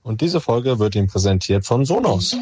und diese Folge wird Ihnen präsentiert von Sonos.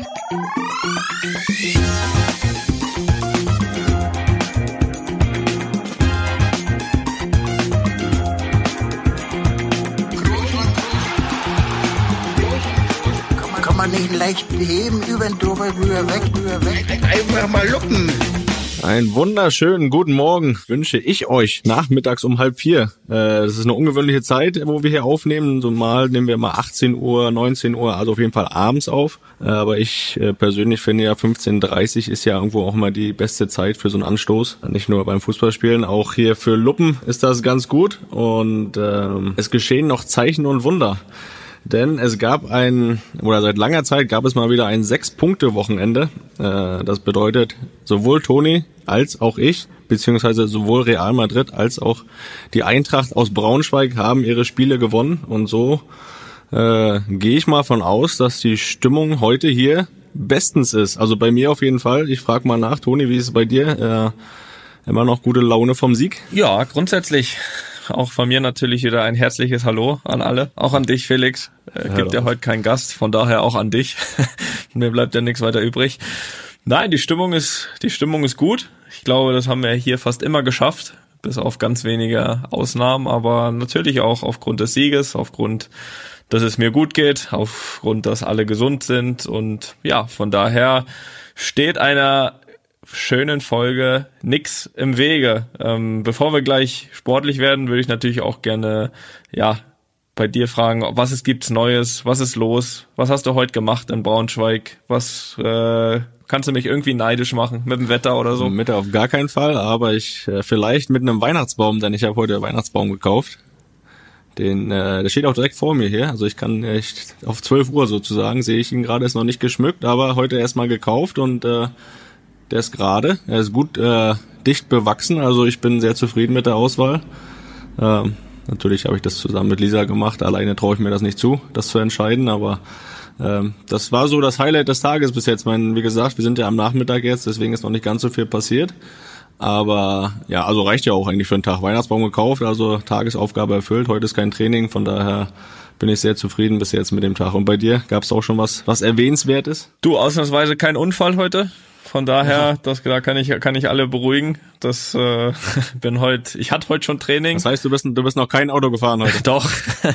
Kann man nicht leicht heben, über den drüber weg. Einfach mal lupen. Einen wunderschönen guten Morgen wünsche ich euch nachmittags um 3:30. Das ist eine ungewöhnliche Zeit, wo wir hier aufnehmen. So mal nehmen wir mal 18 Uhr, 19 Uhr, also auf jeden Fall abends auf. Aber ich persönlich finde ja 15:30 ist ja irgendwo auch mal die beste Zeit für so einen Anstoß. Nicht nur beim Fußballspielen, auch hier für Luppen ist das ganz gut. Und es geschehen noch Zeichen und Wunder. Denn es gab seit langer Zeit gab es mal wieder ein 6-Punkte-Wochenende. Das bedeutet, sowohl Toni als auch ich, beziehungsweise sowohl Real Madrid als auch die Eintracht aus Braunschweig haben ihre Spiele gewonnen. Und so gehe ich mal von aus, dass die Stimmung heute hier bestens ist. Also bei mir auf jeden Fall. Ich frage mal nach, Toni, wie ist es bei dir? Immer noch gute Laune vom Sieg? Ja, grundsätzlich. Auch von mir natürlich wieder ein herzliches Hallo an alle. Auch an dich, Felix. Gibt ja heute keinen Gast, von daher auch an dich. Mir bleibt ja nichts weiter übrig. Nein, die Stimmung ist gut. Ich glaube, das haben wir hier fast immer geschafft, bis auf ganz wenige Ausnahmen. Aber natürlich auch aufgrund des Sieges, aufgrund, dass es mir gut geht, aufgrund, dass alle gesund sind. Und ja, von daher steht einer schönen Folge nix im Wege. Bevor wir gleich sportlich werden, würde ich natürlich auch gerne bei dir fragen, was gibt's Neues, was ist los, was hast du heute gemacht in Braunschweig, was kannst du mich irgendwie neidisch machen mit dem Wetter oder so? Mit auf gar keinen Fall, aber ich vielleicht mit einem Weihnachtsbaum, denn ich habe heute einen Weihnachtsbaum gekauft. Der steht auch direkt vor mir hier, also ich kann echt auf 12 Uhr sozusagen, sehe ich ihn gerade, ist noch nicht geschmückt, aber heute erstmal gekauft und der ist gerade, er ist gut dicht bewachsen, also ich bin sehr zufrieden mit der Auswahl. Natürlich habe ich das zusammen mit Lisa gemacht, alleine traue ich mir das nicht zu, das zu entscheiden, aber das war so das Highlight des Tages bis jetzt. Wie gesagt, wir sind ja am Nachmittag jetzt, deswegen ist noch nicht ganz so viel passiert. Aber ja, also reicht ja auch eigentlich für einen Tag. Weihnachtsbaum gekauft, also Tagesaufgabe erfüllt. Heute ist kein Training, von daher bin ich sehr zufrieden bis jetzt mit dem Tag. Und bei dir, gab es auch schon was Erwähnenswertes? Du, ausnahmsweise kein Unfall heute. Von daher, da kann ich alle beruhigen. Ich hatte heute schon Training. Das heißt, du bist noch kein Auto gefahren heute? Doch,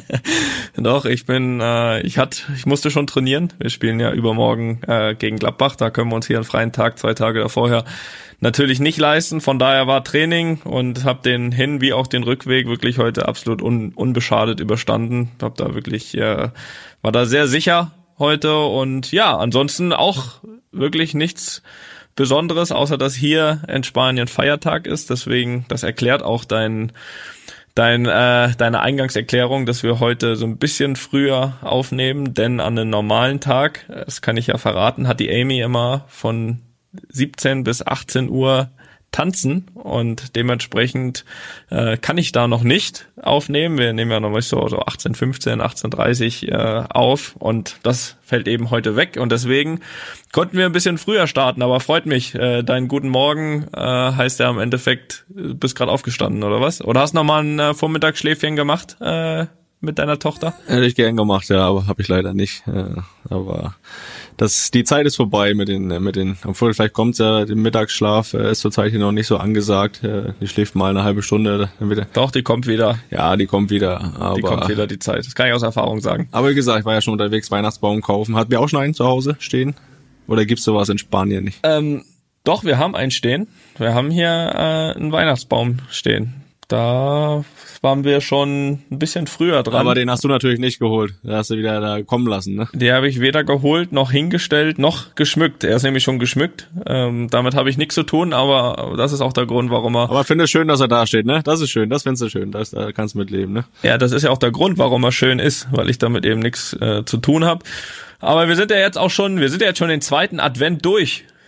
ich musste schon trainieren. Wir spielen ja übermorgen gegen Gladbach. Da können wir uns hier einen freien Tag, 2 Tage davorher natürlich nicht leisten. Von daher war Training und habe den Hin- wie auch den Rückweg wirklich heute absolut unbeschadet überstanden. War da sehr sicher heute und ja, ansonsten auch wirklich nichts Besonderes, außer dass hier in Spanien Feiertag ist. Deswegen, das erklärt auch deine Eingangserklärung, dass wir heute so ein bisschen früher aufnehmen, denn an einem normalen Tag, das kann ich ja verraten, hat die Amy immer von 17 bis 18 Uhr tanzen und dementsprechend kann ich da noch nicht aufnehmen. Wir nehmen ja noch nicht so 18:15, 18:30 auf und das fällt eben heute weg und deswegen konnten wir ein bisschen früher starten, aber freut mich. Dein guten Morgen heißt ja im Endeffekt, du bist gerade aufgestanden oder was? Oder hast noch mal ein Vormittagsschläfchen gemacht mit deiner Tochter? Hätte ich gern gemacht, ja, aber habe ich leider nicht. Aber die Zeit ist vorbei mit den, obwohl vielleicht kommt's ja, der Mittagsschlaf ist zurzeit hier noch nicht so angesagt. Die schläft mal eine halbe Stunde. Dann wieder. Doch, die kommt wieder. Ja, die kommt wieder. Aber die kommt wieder, die Zeit. Das kann ich aus Erfahrung sagen. Aber wie gesagt, ich war ja schon unterwegs, Weihnachtsbaum kaufen. Hatten wir auch schon einen zu Hause stehen? Oder gibt's sowas in Spanien nicht? Doch, wir haben einen stehen. Wir haben hier einen Weihnachtsbaum stehen. Da waren wir schon ein bisschen früher dran. Aber den hast du natürlich nicht geholt. Den hast du wieder da kommen lassen, ne? Den habe ich weder geholt, noch hingestellt, noch geschmückt. Er ist nämlich schon geschmückt. Damit habe ich nichts zu tun, aber das ist auch der Grund, warum er... Aber finde es schön, dass er da steht, ne? Das ist schön, das findest du schön. Da kannst du mitleben, ne? Ja, das ist ja auch der Grund, warum er schön ist, weil ich damit eben nichts zu tun habe. Aber wir sind ja jetzt schon den 2. Advent durch.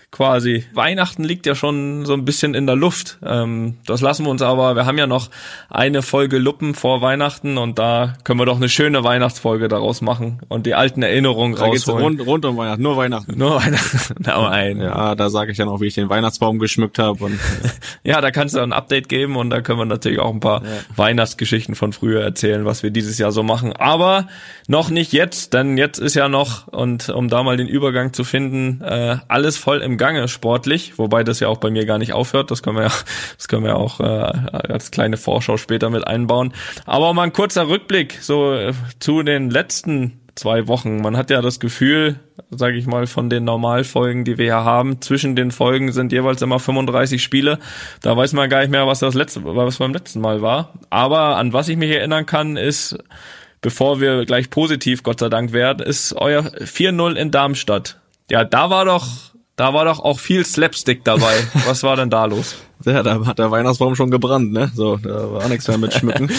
quasi. Weihnachten liegt ja schon so ein bisschen in der Luft. Das lassen wir uns aber, wir haben ja noch eine Folge Luppen vor Weihnachten und da können wir doch eine schöne Weihnachtsfolge daraus machen und die alten Erinnerungen rausholen. Rund um Weihnachten, nur Weihnachten. Nur Weihnachten. Nein. Ja, da sage ich dann auch, wie ich den Weihnachtsbaum geschmückt habe. Und ja, da kannst du ein Update geben und da können wir natürlich auch ein paar Weihnachtsgeschichten von früher erzählen, was wir dieses Jahr so machen. Aber noch nicht jetzt, denn jetzt ist ja noch, und um da mal den Übergang zu finden, alles voll im Gange sportlich, wobei das ja auch bei mir gar nicht aufhört, das können wir ja auch als kleine Vorschau später mit einbauen. Aber mal ein kurzer Rückblick so zu den letzten 2 Wochen. Man hat ja das Gefühl, sage ich mal, von den Normalfolgen, die wir hier haben, zwischen den Folgen sind jeweils immer 35 Spiele. Da weiß man gar nicht mehr, was beim letzten Mal war. Aber an was ich mich erinnern kann, ist, bevor wir gleich positiv, Gott sei Dank, werden, ist euer 4-0 in Darmstadt. Ja, da war doch auch viel Slapstick dabei. Was war denn da los? Ja, da hat der Weihnachtsbaum schon gebrannt, ne? So, da war nichts mehr mit Schmücken.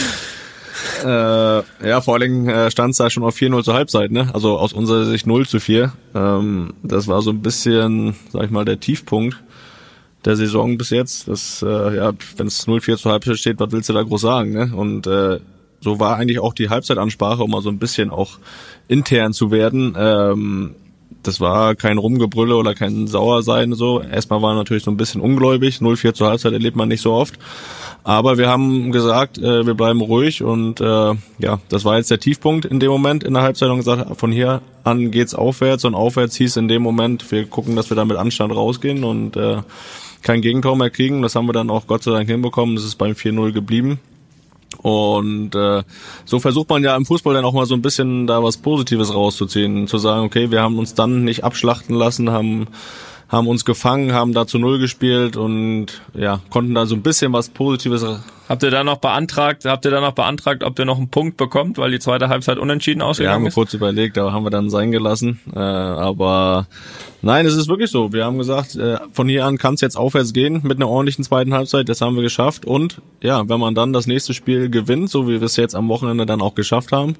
Ja, vor allen Dingen stand es da schon auf 4-0 zur Halbzeit, ne? Also aus unserer Sicht 0-4. Das war so ein bisschen, sag ich mal, der Tiefpunkt der Saison bis jetzt. Das, ja, wenn es 0-4 zur Halbzeit steht, was willst du da groß sagen, ne? Und so war eigentlich auch die Halbzeitansprache, um mal so ein bisschen auch intern zu werden. Das war kein Rumgebrülle oder kein Sauersein so. Erstmal war natürlich so ein bisschen ungläubig. 0-4 zur Halbzeit erlebt man nicht so oft. Aber wir haben gesagt, wir bleiben ruhig und ja, das war jetzt der Tiefpunkt in dem Moment in der Halbzeit und gesagt, von hier an geht's aufwärts und aufwärts hieß in dem Moment, wir gucken, dass wir da mit Anstand rausgehen und kein Gegentor mehr kriegen. Das haben wir dann auch Gott sei Dank hinbekommen. Das ist beim 4-0 geblieben. Und so versucht man ja im Fußball dann auch mal so ein bisschen da was Positives rauszuziehen, zu sagen, okay, wir haben uns dann nicht abschlachten lassen, haben uns gefangen, haben da zu 0 gespielt und ja, konnten da so ein bisschen was Positives. Habt ihr da noch beantragt, ob ihr noch einen Punkt bekommt, weil die zweite Halbzeit unentschieden ausgegangen ist? Wir haben kurz überlegt, aber haben wir dann sein gelassen. Aber nein, es ist wirklich so. Wir haben gesagt, von hier an kann es jetzt aufwärts gehen mit einer ordentlichen zweiten Halbzeit. Das haben wir geschafft. Und ja, wenn man dann das nächste Spiel gewinnt, so wie wir es jetzt am Wochenende dann auch geschafft haben,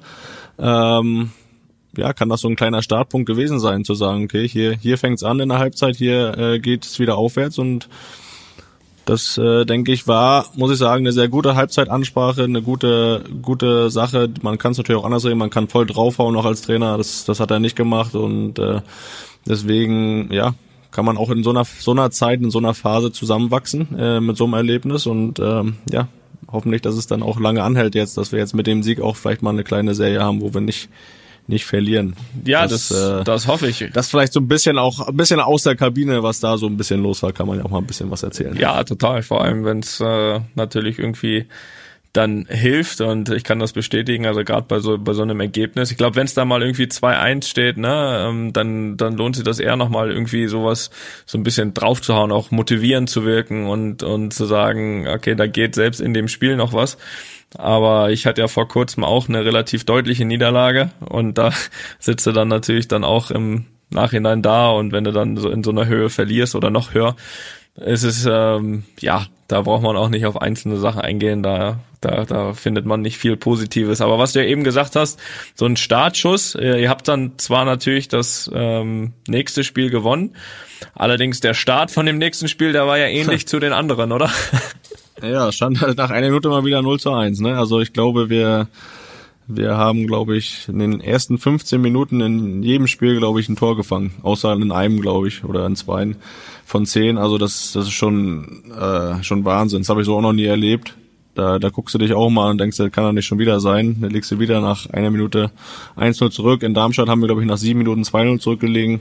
ja, kann das so ein kleiner Startpunkt gewesen sein, zu sagen, okay, hier fängt's an in der Halbzeit, hier geht's wieder aufwärts und das, denke ich, war, muss ich sagen, eine sehr gute Halbzeitansprache, eine gute Sache. Man kann es natürlich auch anders sehen, man kann voll draufhauen noch als Trainer, das hat er nicht gemacht und deswegen, ja, kann man auch in so einer Zeit, in so einer Phase zusammenwachsen mit so einem Erlebnis und ja, hoffentlich, dass es dann auch lange anhält jetzt, dass wir jetzt mit dem Sieg auch vielleicht mal eine kleine Serie haben, wo wir nicht verlieren. Ja, das hoffe ich. Das vielleicht so ein bisschen aus der Kabine, was da so ein bisschen los war, kann man ja auch mal ein bisschen was erzählen. Ja, total. Vor allem, wenn es natürlich irgendwie dann hilft und ich kann das bestätigen, also gerade bei so einem Ergebnis. Ich glaube, wenn es da mal irgendwie 2-1 steht, ne, dann lohnt sich das eher nochmal irgendwie sowas so ein bisschen draufzuhauen, auch motivierend zu wirken und zu sagen, okay, da geht selbst in dem Spiel noch was. Aber ich hatte ja vor kurzem auch eine relativ deutliche Niederlage und da sitzt du dann natürlich dann auch im Nachhinein da und wenn du dann so in so einer Höhe verlierst oder noch höher, ist es, ja, da braucht man auch nicht auf einzelne Sachen eingehen, da findet man nicht viel Positives. Aber was du ja eben gesagt hast, so ein Startschuss, ihr habt dann zwar natürlich das nächste Spiel gewonnen, allerdings der Start von dem nächsten Spiel, der war ja ähnlich zu den anderen, oder? Ja, stand halt nach einer Minute mal wieder 0-1, ne? Also ich glaube, wir haben, glaube ich, in den ersten 15 Minuten in jedem Spiel, glaube ich, ein Tor gefangen. Außer in einem, glaube ich, oder in 2 von 10. Also das ist schon Wahnsinn. Das habe ich so auch noch nie erlebt. Da guckst du dich auch mal und denkst, das kann doch nicht schon wieder sein. Da legst du wieder nach einer Minute 1-0 zurück. In Darmstadt haben wir, glaube ich, nach 7 Minuten 2-0 zurückgelegen.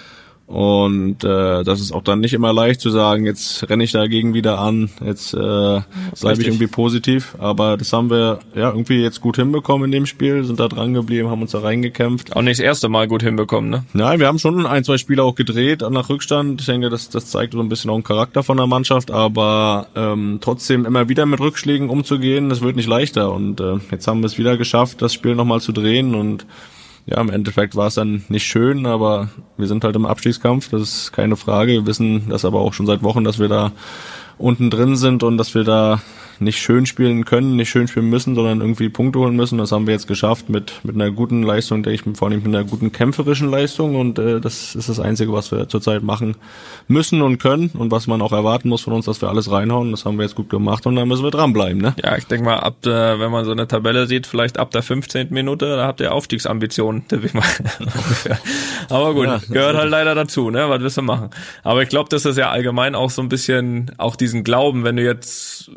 Und das ist auch dann nicht immer leicht zu sagen, jetzt renne ich dagegen wieder an, jetzt bleibe ich irgendwie positiv. Aber das haben wir ja irgendwie jetzt gut hinbekommen in dem Spiel, sind da dran geblieben, haben uns da reingekämpft. Auch nicht das erste Mal gut hinbekommen, ne? Nein, wir haben schon 1-2 Spiele auch gedreht nach Rückstand. Ich denke, das zeigt so ein bisschen auch einen Charakter von der Mannschaft, aber trotzdem immer wieder mit Rückschlägen umzugehen, das wird nicht leichter. Und jetzt haben wir es wieder geschafft, das Spiel nochmal zu drehen und ja, im Endeffekt war es dann nicht schön, aber wir sind halt im Abstiegskampf, das ist keine Frage. Wir wissen das aber auch schon seit Wochen, dass wir da unten drin sind und dass wir da nicht schön spielen können, nicht schön spielen müssen, sondern irgendwie Punkte holen müssen. Das haben wir jetzt geschafft mit einer guten Leistung, vor allem mit einer guten kämpferischen Leistung, und das ist das Einzige, was wir zurzeit machen müssen und können und was man auch erwarten muss von uns, dass wir alles reinhauen. Das haben wir jetzt gut gemacht und da müssen wir dranbleiben, ne? Ja, ich denke mal, wenn man so eine Tabelle sieht, vielleicht ab der 15. Minute, da habt ihr Aufstiegsambitionen, tippe ich mal. Aber gut, ja, gehört halt leider dazu, ne? Was willst du machen? Aber ich glaube, das ist ja allgemein auch so ein bisschen auch diesen Glauben, wenn du jetzt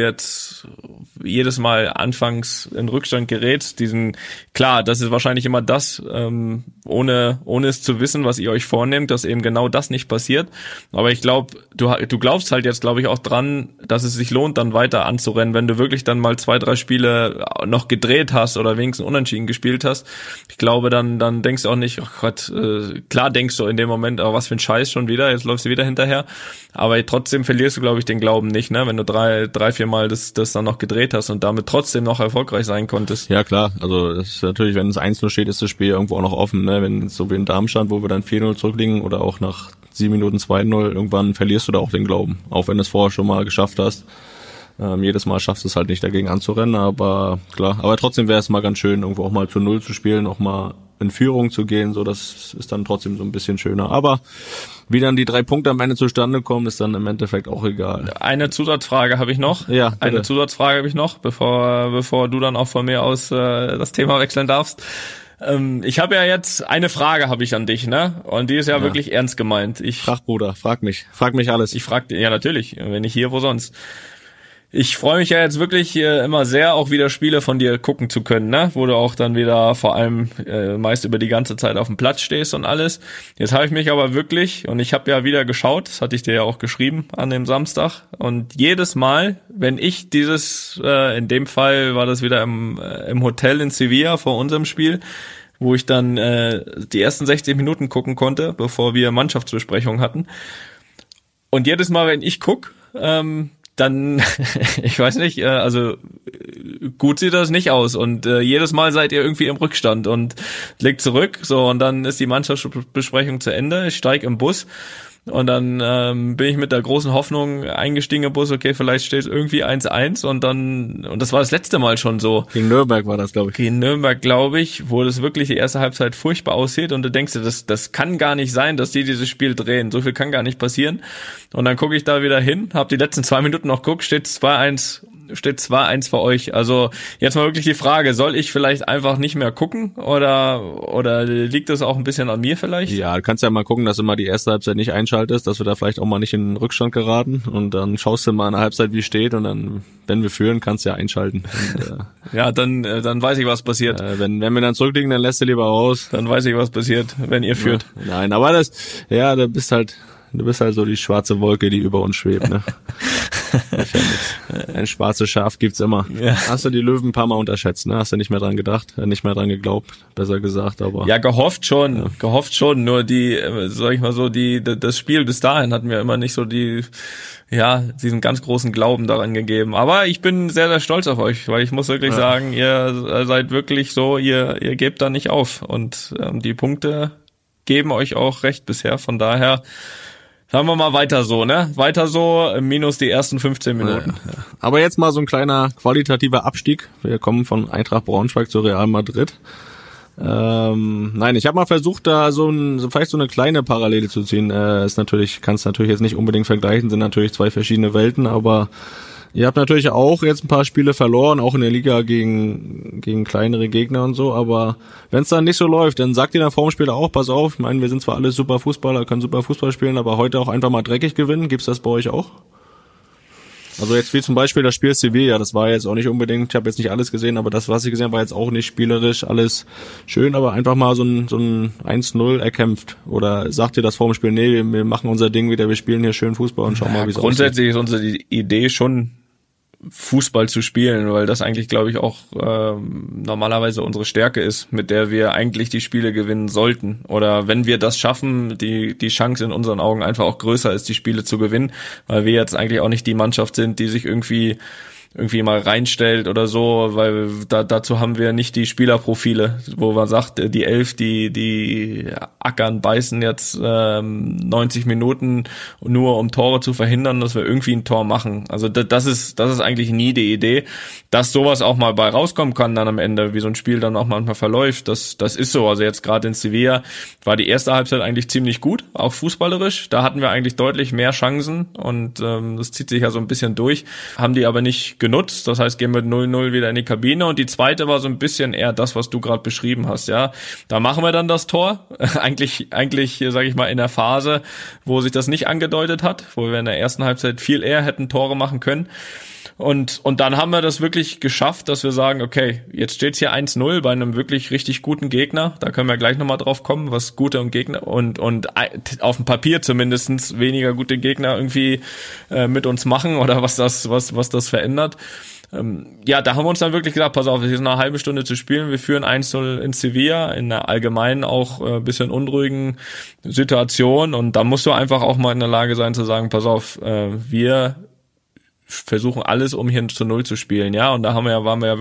jedes Mal anfangs in Rückstand gerätst, klar, das ist wahrscheinlich immer das, ohne es zu wissen, was ihr euch vornehmt, dass eben genau das nicht passiert. Aber ich glaube, du glaubst halt jetzt, glaube ich, auch dran, dass es sich lohnt, dann weiter anzurennen, wenn du wirklich dann mal 2-3 Spiele noch gedreht hast oder wenigstens unentschieden gespielt hast. Ich glaube, dann denkst du auch nicht, oh Gott, klar denkst du in dem Moment, oh, was für ein Scheiß schon wieder, jetzt läufst du wieder hinterher. Aber trotzdem verlierst du, glaube ich, den Glauben nicht, ne? Wenn du 3-4 Mal das dann noch gedreht hast und damit trotzdem noch erfolgreich sein konntest. Ja, klar. Also das ist natürlich, wenn es 1-0 steht, ist das Spiel irgendwo auch noch offen, ne? Wenn es so wie in Darmstadt, wo wir dann 4-0 zurückliegen oder auch nach 7 Minuten 2-0, irgendwann verlierst du da auch den Glauben. Auch wenn du es vorher schon mal geschafft hast. Jedes Mal schaffst du es halt nicht, dagegen anzurennen, aber klar. Aber trotzdem wäre es mal ganz schön, irgendwo auch mal zu 0 zu spielen, auch mal in Führung zu gehen, so, das ist dann trotzdem so ein bisschen schöner. Aber wie dann die 3 Punkte am Ende zustande kommen, ist dann im Endeffekt auch egal. Eine Zusatzfrage habe ich noch. Ja, bitte. Eine Zusatzfrage habe ich noch, bevor du dann auch von mir aus das Thema wechseln darfst. Ich habe ja jetzt eine Frage habe ich an dich, ne? Und die ist ja wirklich ernst gemeint. Frag, Bruder, frag mich alles. Ich frag, ja natürlich, wenn nicht hier, wo sonst. Ich freue mich ja jetzt wirklich immer sehr, auch wieder Spiele von dir gucken zu können, ne? Wo du auch dann wieder vor allem meist über die ganze Zeit auf dem Platz stehst und alles. Jetzt habe ich mich aber wirklich, und ich habe ja wieder geschaut, das hatte ich dir ja auch geschrieben an dem Samstag, und jedes Mal, wenn ich in dem Fall war das wieder im Hotel in Sevilla vor unserem Spiel, wo ich dann die ersten 60 Minuten gucken konnte, bevor wir Mannschaftsbesprechungen hatten. Und jedes Mal, wenn ich guck, dann, ich weiß nicht, also gut sieht das nicht aus, und jedes Mal seid ihr irgendwie im Rückstand und legt zurück, so, und dann ist die Mannschaftsbesprechung zu Ende, ich steige im Bus und dann bin ich mit der großen Hoffnung eingestiegen im Bus, okay, vielleicht steht irgendwie 1-1 und das war das letzte Mal schon so. Gegen Nürnberg war das, glaube ich. Gegen Nürnberg, glaube ich, wo das wirklich die erste Halbzeit furchtbar aussieht und du denkst dir, das kann gar nicht sein, dass die dieses Spiel drehen, so viel kann gar nicht passieren. Und dann gucke ich da wieder hin, habe die letzten 2 Minuten noch geguckt, steht 2-1 für euch. Also jetzt mal wirklich die Frage, soll ich vielleicht einfach nicht mehr gucken oder liegt das auch ein bisschen an mir vielleicht? Ja, du kannst ja mal gucken, dass du mal die erste Halbzeit nicht einschaltest, dass wir da vielleicht auch mal nicht in den Rückstand geraten, und dann schaust du mal in der Halbzeit, wie steht, und dann, wenn wir führen, kannst du ja einschalten. Und, ja, dann weiß ich, was passiert. Wenn wir dann zurückliegen, dann lässt du lieber raus. Dann weiß ich, was passiert, wenn ihr führt. Ja, nein, aber du bist halt so die schwarze Wolke, die über uns schwebt, ne? Ein schwarzes Schaf gibt's immer. Ja. Hast du die Löwen ein paar Mal unterschätzt, ne? Hast du nicht mehr dran gedacht, nicht mehr dran geglaubt, besser gesagt, aber. Ja, gehofft schon, nur sag ich mal so, das Spiel bis dahin hat mir immer nicht so diesen ganz großen Glauben daran gegeben. Aber ich bin sehr, sehr stolz auf euch, weil ich muss wirklich sagen, ihr seid wirklich so, ihr gebt da nicht auf, und die Punkte geben euch auch recht bisher, von daher sagen wir mal weiter so, ne? Weiter so, minus die ersten 15 Minuten. Ja. Aber jetzt mal so ein kleiner qualitativer Abstieg. Wir kommen von Eintracht Braunschweig zu Real Madrid. Nein, ich habe mal versucht, da vielleicht so eine kleine Parallele zu ziehen. Kannst natürlich jetzt nicht unbedingt vergleichen, sind natürlich 2 verschiedene Welten, aber ihr habt natürlich auch jetzt ein paar Spiele verloren, auch in der Liga gegen kleinere Gegner und so, aber wenn es dann nicht so läuft, dann sagt ihr dann vor dem Spiel auch, pass auf, ich meine, wir sind zwar alle super Fußballer, können super Fußball spielen, aber heute auch einfach mal dreckig gewinnen. Gibt's das bei euch auch? Also jetzt wie zum Beispiel das Spiel Sevilla, das war jetzt auch nicht unbedingt, ich habe jetzt nicht alles gesehen, aber das, was ich gesehen habe, war jetzt auch nicht spielerisch alles schön, aber einfach mal so ein 1-0 erkämpft. Oder sagt ihr das vor dem Spiel, nee, wir machen unser Ding wieder, wir spielen hier schön Fußball und schauen mal, wie es aussieht. Grundsätzlich ist unsere Idee schon, Fußball zu spielen, weil das eigentlich, glaube ich, auch normalerweise unsere Stärke ist, mit der wir eigentlich die Spiele gewinnen sollten. Oder wenn wir das schaffen, die Chance in unseren Augen einfach auch größer ist, die Spiele zu gewinnen, weil wir jetzt eigentlich auch nicht die Mannschaft sind, die sich irgendwie irgendwie mal reinstellt oder so, weil dazu haben wir nicht die Spielerprofile, wo man sagt, die 11, die ackern, beißen jetzt 90 Minuten nur um Tore zu verhindern, dass wir irgendwie ein Tor machen. Also das ist eigentlich nie die Idee, dass sowas auch mal bei rauskommen kann dann am Ende, wie so ein Spiel dann auch manchmal verläuft. Das ist so. Also jetzt gerade in Sevilla war die erste Halbzeit eigentlich ziemlich gut, auch fußballerisch. Da hatten wir eigentlich deutlich mehr Chancen und das zieht sich ja so ein bisschen durch. Haben die aber nicht genutzt. Das heißt, gehen mit 0-0 wieder in die Kabine und die zweite war so ein bisschen eher das, was du gerade beschrieben hast. Ja, da machen wir dann das Tor. Eigentlich, sage ich mal, in der Phase, wo sich das nicht angedeutet hat, wo wir in der ersten Halbzeit viel eher hätten Tore machen können. Und dann haben wir das wirklich geschafft, dass wir sagen, okay, jetzt steht's hier 1-0 bei einem wirklich richtig guten Gegner. Da können wir gleich nochmal drauf kommen, was gute und Gegner und auf dem Papier zumindest weniger gute Gegner irgendwie mit uns machen oder was das verändert. Ja, da haben wir uns dann wirklich gesagt, pass auf, es ist eine halbe Stunde zu spielen, wir führen 1-0 in Sevilla, in einer allgemeinen auch bisschen unruhigen Situation und da musst du einfach auch mal in der Lage sein zu sagen, pass auf, wir versuchen alles, um hier zu 0 zu spielen, ja, und da haben wir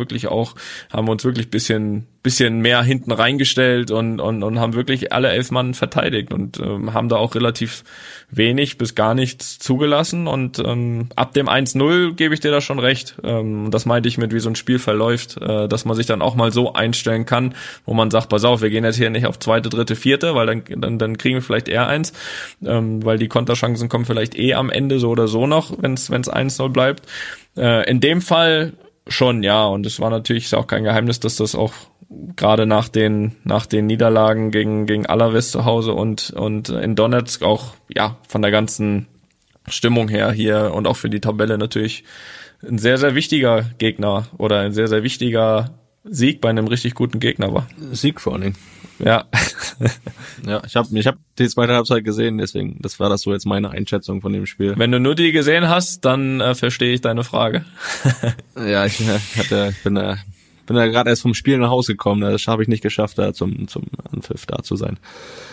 uns wirklich bisschen mehr hinten reingestellt und haben wirklich alle 11 Mann verteidigt und haben da auch relativ wenig bis gar nichts zugelassen und ab dem 1-0 gebe ich dir da schon recht. Das meinte ich mit, wie so ein Spiel verläuft, dass man sich dann auch mal so einstellen kann, wo man sagt, pass auf, wir gehen jetzt hier nicht auf 2., 3., 4., weil dann kriegen wir vielleicht eher 1, weil die Konterchancen kommen vielleicht am Ende so oder so noch, wenn's 1-0 bleibt. In dem Fall schon, ja, und es war natürlich, ist auch kein Geheimnis, dass das auch gerade nach den Niederlagen gegen Alaves zu Hause und in Donetsk auch, ja, von der ganzen Stimmung her hier und auch für die Tabelle natürlich ein sehr, sehr wichtiger Gegner oder ein sehr, sehr wichtiger Sieg bei einem richtig guten Gegner war. Sieg vor allen Dingen. Ja. Ja, ich hab die zweite Halbzeit gesehen, deswegen, das war das so jetzt meine Einschätzung von dem Spiel. Wenn du nur die gesehen hast, dann verstehe ich deine Frage. Ja, ich bin da gerade erst vom Spiel nach Hause gekommen, das habe ich nicht geschafft, da zum Anpfiff da zu sein.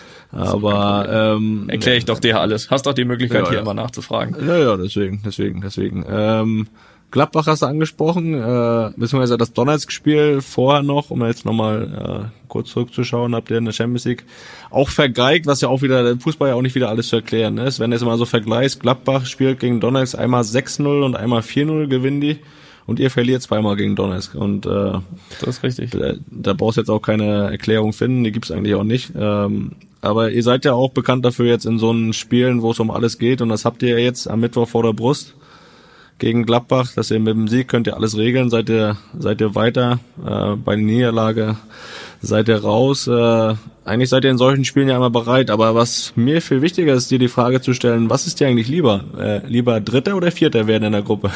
Aber erkläre ich doch dir alles. Hast doch die Möglichkeit, hier immer nachzufragen. Ja, deswegen. Gladbach hast du angesprochen, beziehungsweise das Donetsk-Spiel vorher noch, um jetzt nochmal kurz zurückzuschauen, habt ihr in der Champions League auch vergeigt, was ja auch wieder, der Fußball ja auch nicht wieder alles zu erklären ist. Wenn du jetzt mal so vergleichst, Gladbach spielt gegen Donetsk einmal 6-0 und einmal 4-0 gewinnen die und ihr verliert zweimal gegen Donetsk. Und das ist richtig. Da brauchst du jetzt auch keine Erklärung finden, die gibt's eigentlich auch nicht. Aber ihr seid ja auch bekannt dafür jetzt in so einen Spielen, wo es um alles geht und das habt ihr ja jetzt am Mittwoch vor der Brust gegen Gladbach, dass ihr mit dem Sieg könnt ihr alles regeln, seid ihr weiter, bei der Niederlage seid ihr raus. Eigentlich seid ihr in solchen Spielen ja immer bereit, aber was mir viel wichtiger ist, dir die Frage zu stellen, was ist dir eigentlich lieber? Lieber Dritter oder Vierter werden in der Gruppe?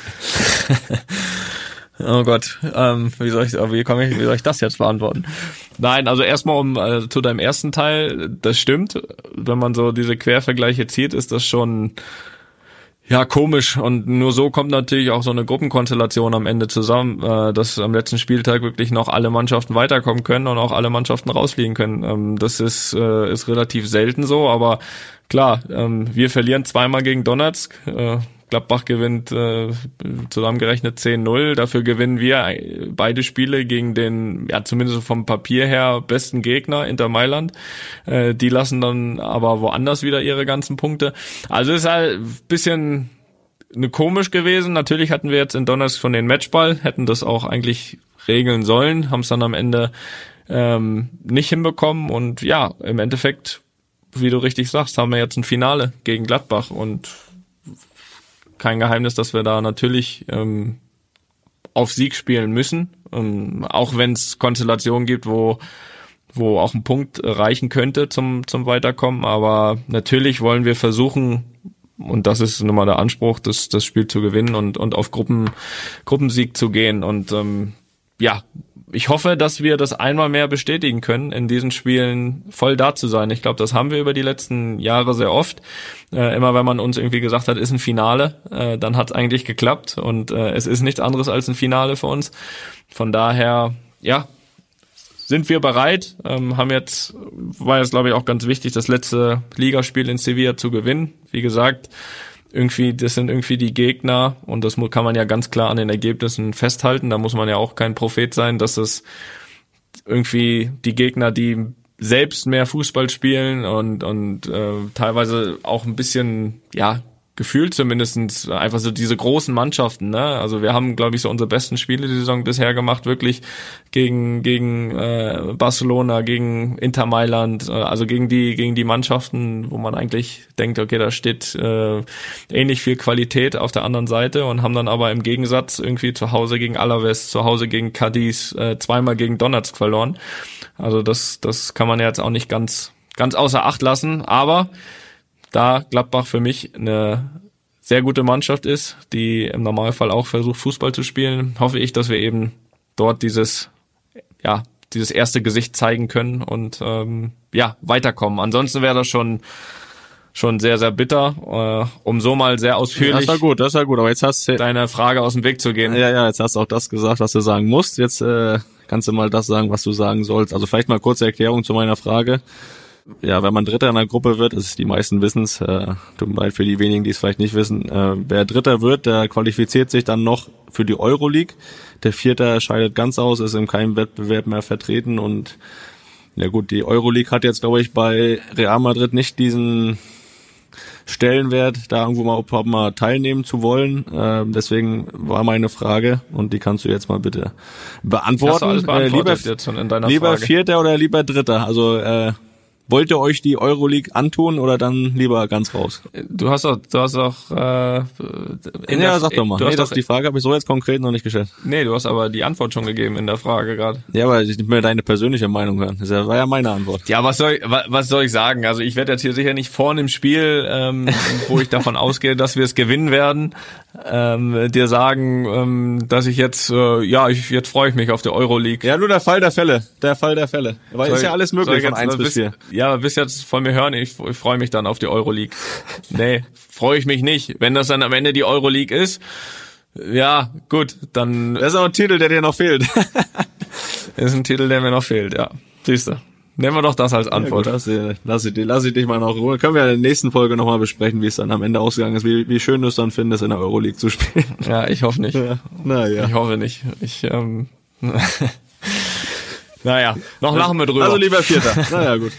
Oh Gott, wie soll ich das jetzt beantworten? Nein, also erstmal zu deinem ersten Teil, das stimmt. Wenn man so diese Quervergleiche zieht, ist das schon ja komisch und nur so kommt natürlich auch so eine Gruppenkonstellation am Ende zusammen, dass am letzten Spieltag wirklich noch alle Mannschaften weiterkommen können und auch alle Mannschaften rausfliegen können. Das ist relativ selten so, aber klar, wir verlieren zweimal gegen Donetsk. Gladbach gewinnt zusammengerechnet 10-0. Dafür gewinnen wir beide Spiele gegen den, ja zumindest vom Papier her, besten Gegner, Inter Mailand. Die lassen dann aber woanders wieder ihre ganzen Punkte. Also ist halt ein bisschen komisch gewesen. Natürlich hatten wir jetzt in Donetsk von den Matchball, hätten das auch eigentlich regeln sollen, haben es dann am Ende nicht hinbekommen. Und ja, im Endeffekt, wie du richtig sagst, haben wir jetzt ein Finale gegen Gladbach und kein Geheimnis, dass wir da natürlich auf Sieg spielen müssen, auch wenn es Konstellationen gibt, wo auch ein Punkt reichen könnte zum Weiterkommen, aber natürlich wollen wir versuchen, und das ist nun mal der Anspruch, das Spiel zu gewinnen und auf Gruppensieg zu gehen und ja, ich hoffe, dass wir das einmal mehr bestätigen können, in diesen Spielen voll da zu sein. Ich glaube, das haben wir über die letzten Jahre sehr oft. Immer wenn man uns irgendwie gesagt hat, ist ein Finale, dann hat es eigentlich geklappt und es ist nichts anderes als ein Finale für uns. Von daher, ja, sind wir bereit, war jetzt glaube ich auch ganz wichtig, das letzte Ligaspiel in Sevilla zu gewinnen. Wie gesagt, das sind irgendwie die Gegner, und das kann man ja ganz klar an den Ergebnissen festhalten, da muss man ja auch kein Prophet sein, dass es irgendwie die Gegner, die selbst mehr Fußball spielen und teilweise auch ein bisschen, ja, gefühlt zumindest einfach so diese großen Mannschaften, ne? Also wir haben, glaube ich, so unsere besten Spiele die Saison bisher gemacht, wirklich gegen Barcelona, gegen Inter Mailand, also gegen die Mannschaften, wo man eigentlich denkt, okay, da steht ähnlich viel Qualität auf der anderen Seite, und haben dann aber im Gegensatz irgendwie zu Hause gegen Alaves, zu Hause gegen Cadiz, zweimal gegen Donetsk verloren. Also das kann man ja jetzt auch nicht ganz außer Acht lassen, aber da Gladbach für mich eine sehr gute Mannschaft ist, die im Normalfall auch versucht, Fußball zu spielen, hoffe ich, dass wir eben dort dieses erste Gesicht zeigen können und weiterkommen. Ansonsten wäre das schon sehr, sehr bitter, um so mal sehr ausführlich das war gut, aber jetzt hast du deine Frage aus dem Weg zu gehen. Ja, jetzt hast du auch das gesagt, was du sagen musst. Jetzt kannst du mal das sagen, was du sagen sollst. Also vielleicht mal kurze Erklärung zu meiner Frage. Ja, wenn man Dritter in einer Gruppe wird, die meisten wissen's, tut mir leid für die wenigen, die es vielleicht nicht wissen, wer Dritter wird, der qualifiziert sich dann noch für die Euroleague. Der Vierte scheidet ganz aus, ist in keinem Wettbewerb mehr vertreten, und ja gut, die Euroleague hat jetzt, glaube ich, bei Real Madrid nicht diesen Stellenwert, da irgendwo mal teilnehmen zu wollen. Deswegen war meine Frage, und die kannst du jetzt mal bitte beantworten. Hast du alles beantwortet jetzt schon in deiner lieber Frage? Vierter oder lieber Dritter? Also wollt ihr euch die Euroleague antun oder dann lieber ganz raus? Du hast auch sag doch mal. Nee, die Frage habe ich so jetzt konkret noch nicht gestellt. Nee, du hast aber die Antwort schon gegeben in der Frage gerade. Ja, aber ich will deine persönliche Meinung hören. Das war ja meine Antwort. Ja, was soll ich sagen? Also ich werde jetzt hier sicher nicht vorne im Spiel, wo ich davon ausgehe, dass wir es gewinnen werden, dir sagen, dass ich jetzt, jetzt freue ich mich auf die Euroleague. Ja, nur der Fall der Fälle. Weil ist ja alles möglich von 1 bis 4. Ja, bis jetzt von mir hören, ich freue mich dann auf die Euroleague. Nee, freue ich mich nicht. Wenn das dann am Ende die Euroleague ist, ja, gut, dann... Das ist auch ein Titel, der dir noch fehlt. Ist ein Titel, der mir noch fehlt, ja. Siehst du. Nehmen wir doch das als Antwort. Ja, gut, lass ich dich mal noch Ruhe. Können wir in der nächsten Folge nochmal besprechen, wie es dann am Ende ausgegangen ist, wie schön du es dann findest, in der Euroleague zu spielen. Ja, ich hoffe nicht. Ja. Naja. Ich hoffe nicht. Naja, noch lachen wir drüber. Also lieber Vierter. Naja, gut.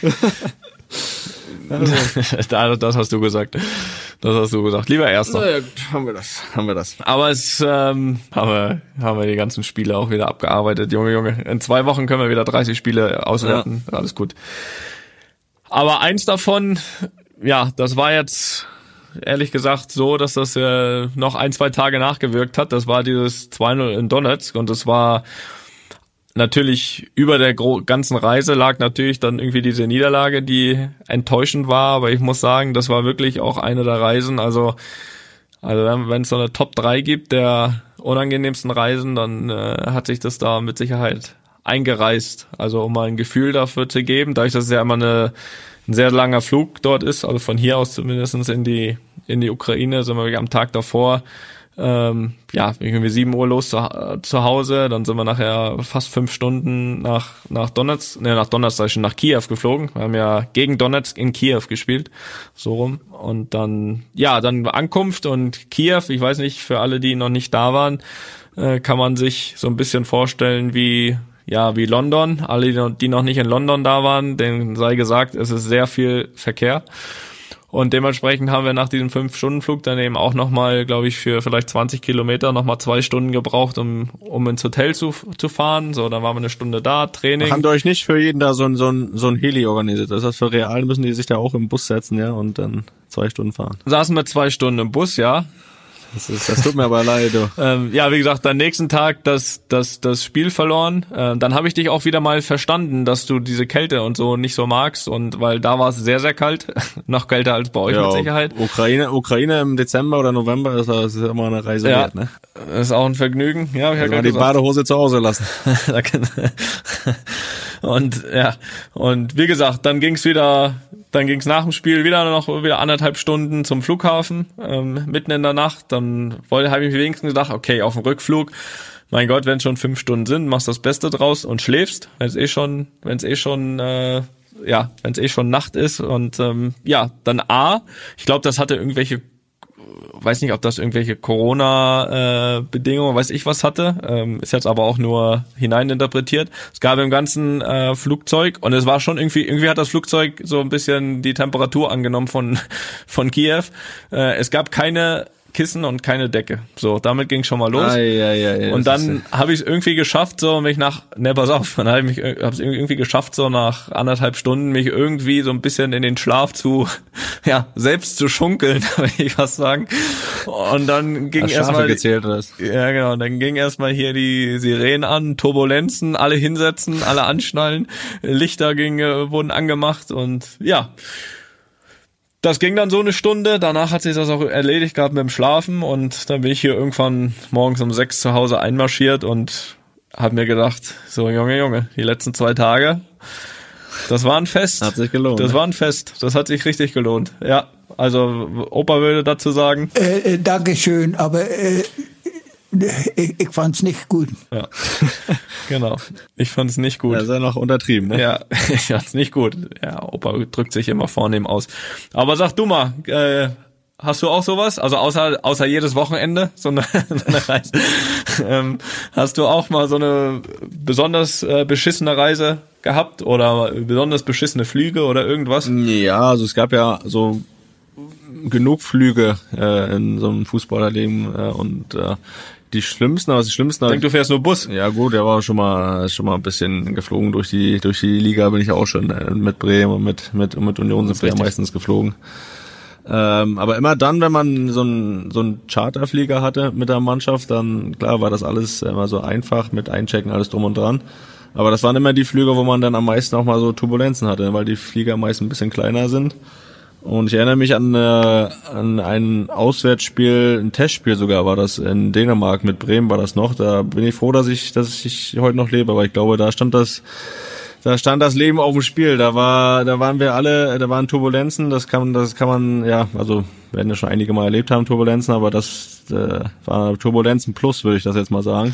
Das hast du gesagt. Lieber Erster. Naja, gut, haben wir das. Aber es haben wir die ganzen Spiele auch wieder abgearbeitet. Junge. In 2 Wochen können wir wieder 30 Spiele auswerten. Ja. Alles gut. Aber eins davon, ja, das war jetzt ehrlich gesagt so, dass das noch 1-2 Tage nachgewirkt hat. Das war dieses 2-0 in Donetsk, und das war natürlich über der ganzen Reise lag natürlich dann irgendwie diese Niederlage, die enttäuschend war, aber ich muss sagen, das war wirklich auch eine der Reisen, also wenn es so eine Top 3 gibt der unangenehmsten Reisen, dann hat sich das da mit Sicherheit eingereist, also um mal ein Gefühl dafür zu geben, dadurch, dass es ja immer ein sehr langer Flug dort ist, also von hier aus zumindest in die Ukraine, sind wir am Tag davor, irgendwie 7 Uhr los zu Hause, dann sind wir nachher fast 5 Stunden nach Donetsk sag ich schon, nach Kiew geflogen. Wir haben ja gegen Donetsk in Kiew gespielt, so rum. Und dann Ankunft und Kiew, ich weiß nicht, für alle, die noch nicht da waren, kann man sich so ein bisschen vorstellen wie London. Alle, die noch nicht in London da waren, denen sei gesagt, es ist sehr viel Verkehr. Und dementsprechend haben wir nach diesem 5-Stunden-Flug dann eben auch nochmal, glaube ich, für vielleicht 20 Kilometer nochmal 2 Stunden gebraucht, um ins Hotel zu fahren. So, dann waren wir eine Stunde da, Training. Haben ihr euch nicht für jeden da so ein Heli organisiert? Das heißt, für Real müssen die sich da auch im Bus setzen, ja, und dann 2 Stunden fahren. Saßen wir 2 Stunden im Bus, ja. Das tut mir aber leid, du. Wie gesagt, am nächsten Tag das Spiel verloren. Dann habe ich dich auch wieder mal verstanden, dass du diese Kälte und so nicht so magst, und weil da war es sehr, sehr kalt. Noch kälter als bei euch mit Sicherheit. Ukraine im Dezember oder November, das ist immer eine Reise wert, ne? Ist auch ein Vergnügen. Ja, ich habe die Badehose zu Hause lassen. Und wie gesagt, dann ging's nach dem Spiel wieder 1,5 Stunden zum Flughafen, mitten in der Nacht. Dann habe ich mir wenigstens gedacht, okay, auf dem Rückflug, mein Gott, wenn es schon 5 Stunden sind, machst das Beste draus und schläfst, wenn es eh schon Nacht ist. Und dann ich glaube, das hatte irgendwelche weiß nicht, ob das irgendwelche Corona-Bedingungen, weiß ich was hatte, ist jetzt aber auch nur hineininterpretiert. Es gab im ganzen Flugzeug und es war schon irgendwie hat das Flugzeug so ein bisschen die Temperatur angenommen von Kiew. Es gab keine Kissen und keine Decke. So, damit ging schon mal los. Und dann habe ich es irgendwie geschafft, so mich pass auf, dann habe ich es irgendwie geschafft, so nach 1,5 Stunden mich irgendwie so ein bisschen in den Schlaf selbst zu schunkeln, würde ich fast sagen. Und dann ging erstmal gezählt hast. Ja, genau, dann ging erstmal hier die Sirenen an, Turbulenzen, alle hinsetzen, alle anschnallen, Lichter wurden angemacht und ja. Das ging dann so eine Stunde, danach hat sich das auch erledigt gehabt mit dem Schlafen und dann bin ich hier irgendwann morgens um 6 zu Hause einmarschiert und habe mir gedacht, so Junge, die letzten 2 Tage, das war ein Fest. Hat sich gelohnt. Das war ein Fest, das hat sich richtig gelohnt. Ja, also Opa würde dazu sagen. Dankeschön, aber ich fand's nicht gut. Ja, genau. Ich fand's nicht gut. Das ist ja noch untertrieben, ne? Ja, ich fand's nicht gut. Ja, Opa drückt sich immer vornehm aus. Aber sag du mal, hast du auch sowas? Also außer jedes Wochenende so eine Reise. Hast du auch mal so eine besonders beschissene Reise gehabt oder besonders beschissene Flüge oder irgendwas? Ja, also es gab ja so genug Flüge in so einem Fußballerleben und die schlimmsten. Ich denke, du fährst nur Bus. Ja gut, der war schon mal ein bisschen geflogen durch die Liga, bin ich auch schon mit Bremen und mit Union sind wir ja meistens geflogen. Aber immer dann, wenn man so einen Charterflieger hatte mit der Mannschaft, dann klar war das alles immer so einfach mit Einchecken, alles drum und dran. Aber das waren immer die Flüge, wo man dann am meisten auch mal so Turbulenzen hatte, weil die Flieger meist ein bisschen kleiner sind. Und ich erinnere mich an ein Auswärtsspiel, ein Testspiel sogar war das in Dänemark mit Bremen war das noch. Da bin ich froh, dass ich heute noch lebe, aber ich glaube, da stand das Leben auf dem Spiel. Da waren wir alle, da waren Turbulenzen, das kann man, ja, also werden ja schon einige Mal erlebt haben, Turbulenzen, aber das war Turbulenzen plus, würde ich das jetzt mal sagen.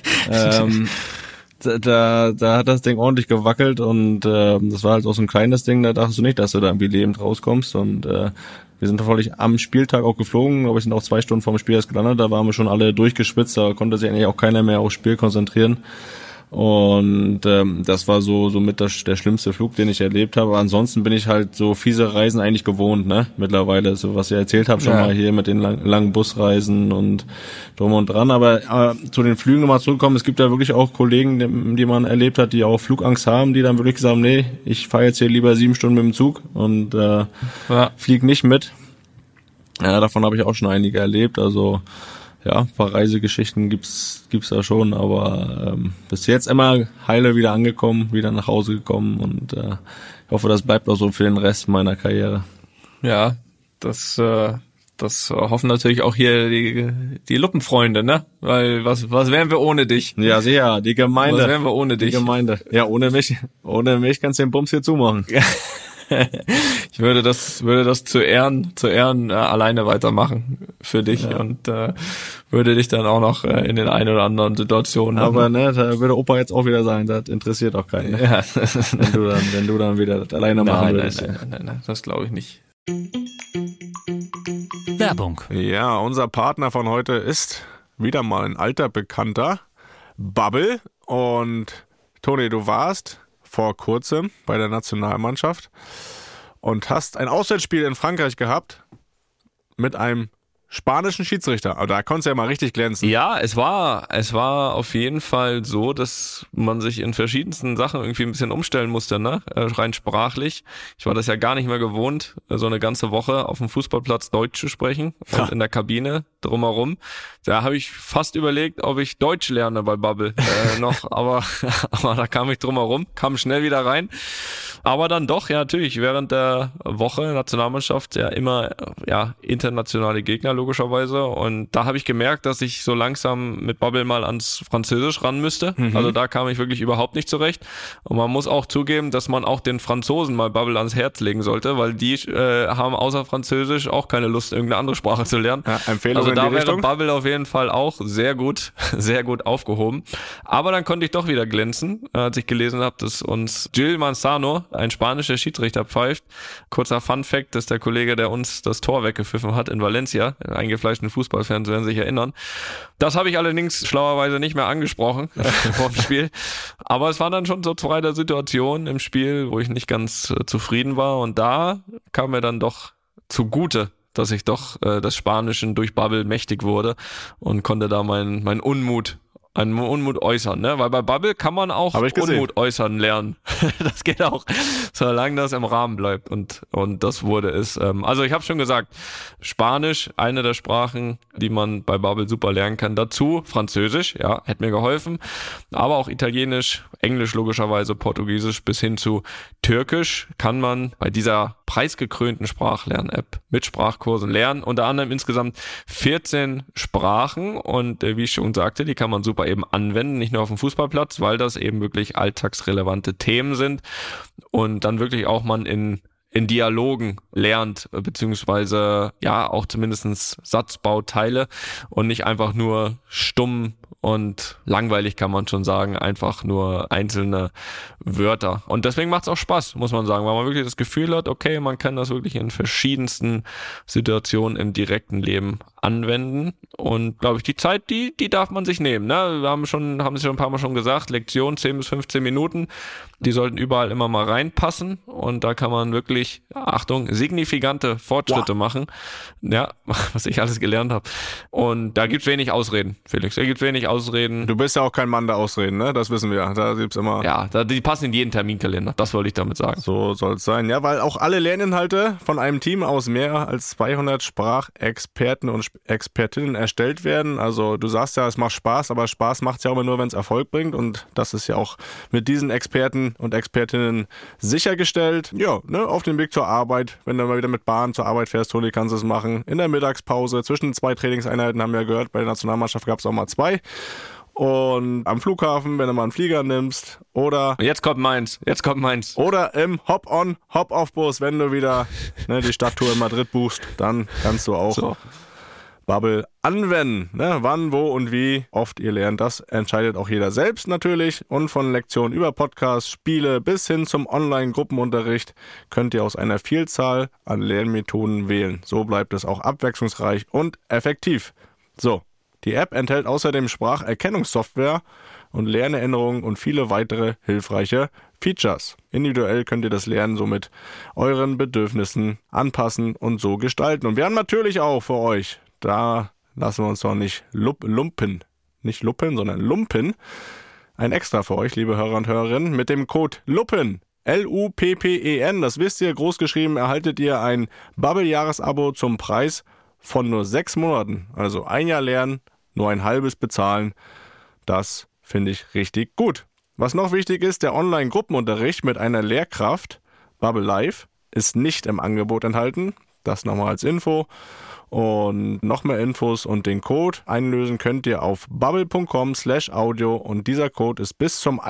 Da hat das Ding ordentlich gewackelt und das war halt auch so ein kleines Ding, da dachtest du nicht, dass du da irgendwie lebend rauskommst und wir sind tatsächlich am Spieltag auch geflogen, aber wir sind auch 2 Stunden vorm Spiel erst gelandet, da waren wir schon alle durchgeschwitzt, da konnte sich eigentlich auch keiner mehr aufs Spiel konzentrieren. Und das war so mit der schlimmste Flug, den ich erlebt habe. Aber ansonsten bin ich halt so fiese Reisen eigentlich gewohnt, ne? Mittlerweile, so was ihr erzählt habt schon mal hier mit den langen Busreisen und drum und dran. Aber zu den Flügen nochmal zurückkommen, es gibt ja wirklich auch Kollegen, die man erlebt hat, die auch Flugangst haben, die dann wirklich sagen, nee, ich fahre jetzt hier lieber 7 Stunden mit dem Zug und flieg nicht mit. Ja, davon habe ich auch schon einige erlebt, also ja, ein paar Reisegeschichten gibt's da schon, aber bis jetzt immer heile wieder angekommen, wieder nach Hause gekommen und ich hoffe, das bleibt auch so für den Rest meiner Karriere. Ja, das hoffen natürlich auch hier die Luppenfreunde, ne? Weil was wären wir ohne dich? Ja, sicher, die Gemeinde. Was wären wir ohne dich? Die Gemeinde. Ja, ohne mich kannst du den Bums hier zumachen. Ich würde das zu Ehren alleine weitermachen für dich und würde dich dann auch noch in den ein oder anderen Situationen. Aber ne, da würde Opa jetzt auch wieder sagen, das interessiert auch keinen. Ne? Ja. wenn du dann wieder das alleine machen würdest. Nein, das glaube ich nicht. Werbung. Ja, unser Partner von heute ist wieder mal ein alter Bekannter, Bubble. Und Toni, du warst vor kurzem bei der Nationalmannschaft und hast ein Auswärtsspiel in Frankreich gehabt mit einem spanischen Schiedsrichter. Aber da konntest du ja mal richtig glänzen. Ja, es war auf jeden Fall so, dass man sich in verschiedensten Sachen irgendwie ein bisschen umstellen musste, ne? Rein sprachlich. Ich war das ja gar nicht mehr gewohnt, so eine ganze Woche auf dem Fußballplatz Deutsch zu sprechen und in der Kabine drumherum. Da habe ich fast überlegt, ob ich Deutsch lerne bei Bubble noch, aber da kam ich drumherum, kam schnell wieder rein. Aber dann doch, ja natürlich, während der Woche Nationalmannschaft ja immer internationale Gegner logischerweise und da habe ich gemerkt, dass ich so langsam mit Bubble mal ans Französisch ran müsste. Also da kam ich wirklich überhaupt nicht zurecht und man muss auch zugeben, dass man auch den Franzosen mal Bubble ans Herz legen sollte, weil die haben außer Französisch auch keine Lust, irgendeine andere Sprache zu lernen. Ja, Empfehlung also in da die wäre Richtung? Bubble auf jeden Fall auch sehr gut aufgehoben. Aber dann konnte ich doch wieder glänzen, als ich gelesen habe, dass uns Gil Manzano, ein spanischer Schiedsrichter, pfeift. Kurzer Fun-Fact, dass der Kollege, der uns das Tor weggepfiffen hat in Valencia, eingefleischten Fußballfans werden sich erinnern. Das habe ich allerdings schlauerweise nicht mehr angesprochen vor dem Spiel. Aber es waren dann schon so 2 der Situationen im Spiel, wo ich nicht ganz zufrieden war. Und da kam mir dann doch zugute, dass ich doch des Spanischen durch Bubble mächtig wurde und konnte da meinen Unmut äußern, ne? Weil bei Bubble kann man auch Unmut äußern lernen. Das geht auch, solange das im Rahmen bleibt und das wurde es. Also ich habe schon gesagt, Spanisch, eine der Sprachen, die man bei Bubble super lernen kann. Dazu Französisch, ja, hätte mir geholfen, aber auch Italienisch, Englisch logischerweise, Portugiesisch bis hin zu Türkisch kann man bei dieser preisgekrönten Sprachlern-App mit Sprachkursen lernen. Unter anderem insgesamt 14 Sprachen und wie ich schon sagte, die kann man super eben anwenden, nicht nur auf dem Fußballplatz, weil das eben wirklich alltagsrelevante Themen sind und dann wirklich auch man in Dialogen lernt, beziehungsweise ja auch zumindestens Satzbauteile und nicht einfach nur stumm und langweilig, kann man schon sagen, einfach nur einzelne Wörter. Und deswegen macht es auch Spaß, muss man sagen, weil man wirklich das Gefühl hat, okay, man kann das wirklich in verschiedensten Situationen im direkten Leben anwenden. Und glaube ich, die Zeit, die darf man sich nehmen. Ne? Wir haben es schon ein paar Mal schon gesagt, Lektion 10 bis 15 Minuten, die sollten überall immer mal reinpassen. Und da kann man wirklich, Achtung, signifikante Fortschritte machen. Ja, was ich alles gelernt habe. Und da gibt's wenig Ausreden, Felix. Da gibt's wenig Ausreden. Du bist ja auch kein Mann der Ausreden, ne? Das wissen wir. Da gibt's immer. Ja, die passen in jeden Terminkalender. Das wollte ich damit sagen. So soll's sein. Ja, weil auch alle Lerninhalte von einem Team aus mehr als 200 Sprachexperten und Expertinnen erstellt werden. Also du sagst ja, es macht Spaß, aber Spaß macht's ja auch immer nur, wenn es Erfolg bringt. Und das ist ja auch mit diesen Experten und Expertinnen sichergestellt. Ja, ne, auf dem Weg zur Arbeit, wenn du mal wieder mit Bahn zur Arbeit fährst, Toni, kannst du es machen. In der Mittagspause, zwischen 2 Trainingseinheiten, haben wir ja gehört, bei der Nationalmannschaft gab es auch mal 2. Und am Flughafen, wenn du mal einen Flieger nimmst, oder... Jetzt kommt meins. Oder im Hop-on, Hop-off-Bus, wenn du wieder die Stadttour in Madrid buchst, dann kannst du auch Bubble anwenden. Ne? Wann, wo und wie oft ihr lernt, das entscheidet auch jeder selbst natürlich. Und von Lektionen über Podcasts, Spiele bis hin zum Online-Gruppenunterricht könnt ihr aus einer Vielzahl an Lernmethoden wählen. So bleibt es auch abwechslungsreich und effektiv. So, die App enthält außerdem Spracherkennungssoftware und Lernerinnerungen und viele weitere hilfreiche Features. Individuell könnt ihr das Lernen somit euren Bedürfnissen anpassen und so gestalten. Und wir haben natürlich auch für euch, da lassen wir uns doch nicht lumpen, sondern lumpen, ein Extra für euch, liebe Hörer und Hörerinnen, mit dem Code LUPPEN, LUPPEN, das wisst ihr, groß geschrieben, erhaltet ihr ein Bubble-Jahresabo zum Preis von nur 6 Monaten. Also 1 Jahr lernen, nur ein halbes bezahlen. Das finde ich richtig gut. Was noch wichtig ist, der Online-Gruppenunterricht mit einer Lehrkraft, Bubble Live, ist nicht im Angebot enthalten. Das nochmal als Info. Und noch mehr Infos und den Code einlösen könnt ihr auf bubble.com/audio und dieser Code ist bis zum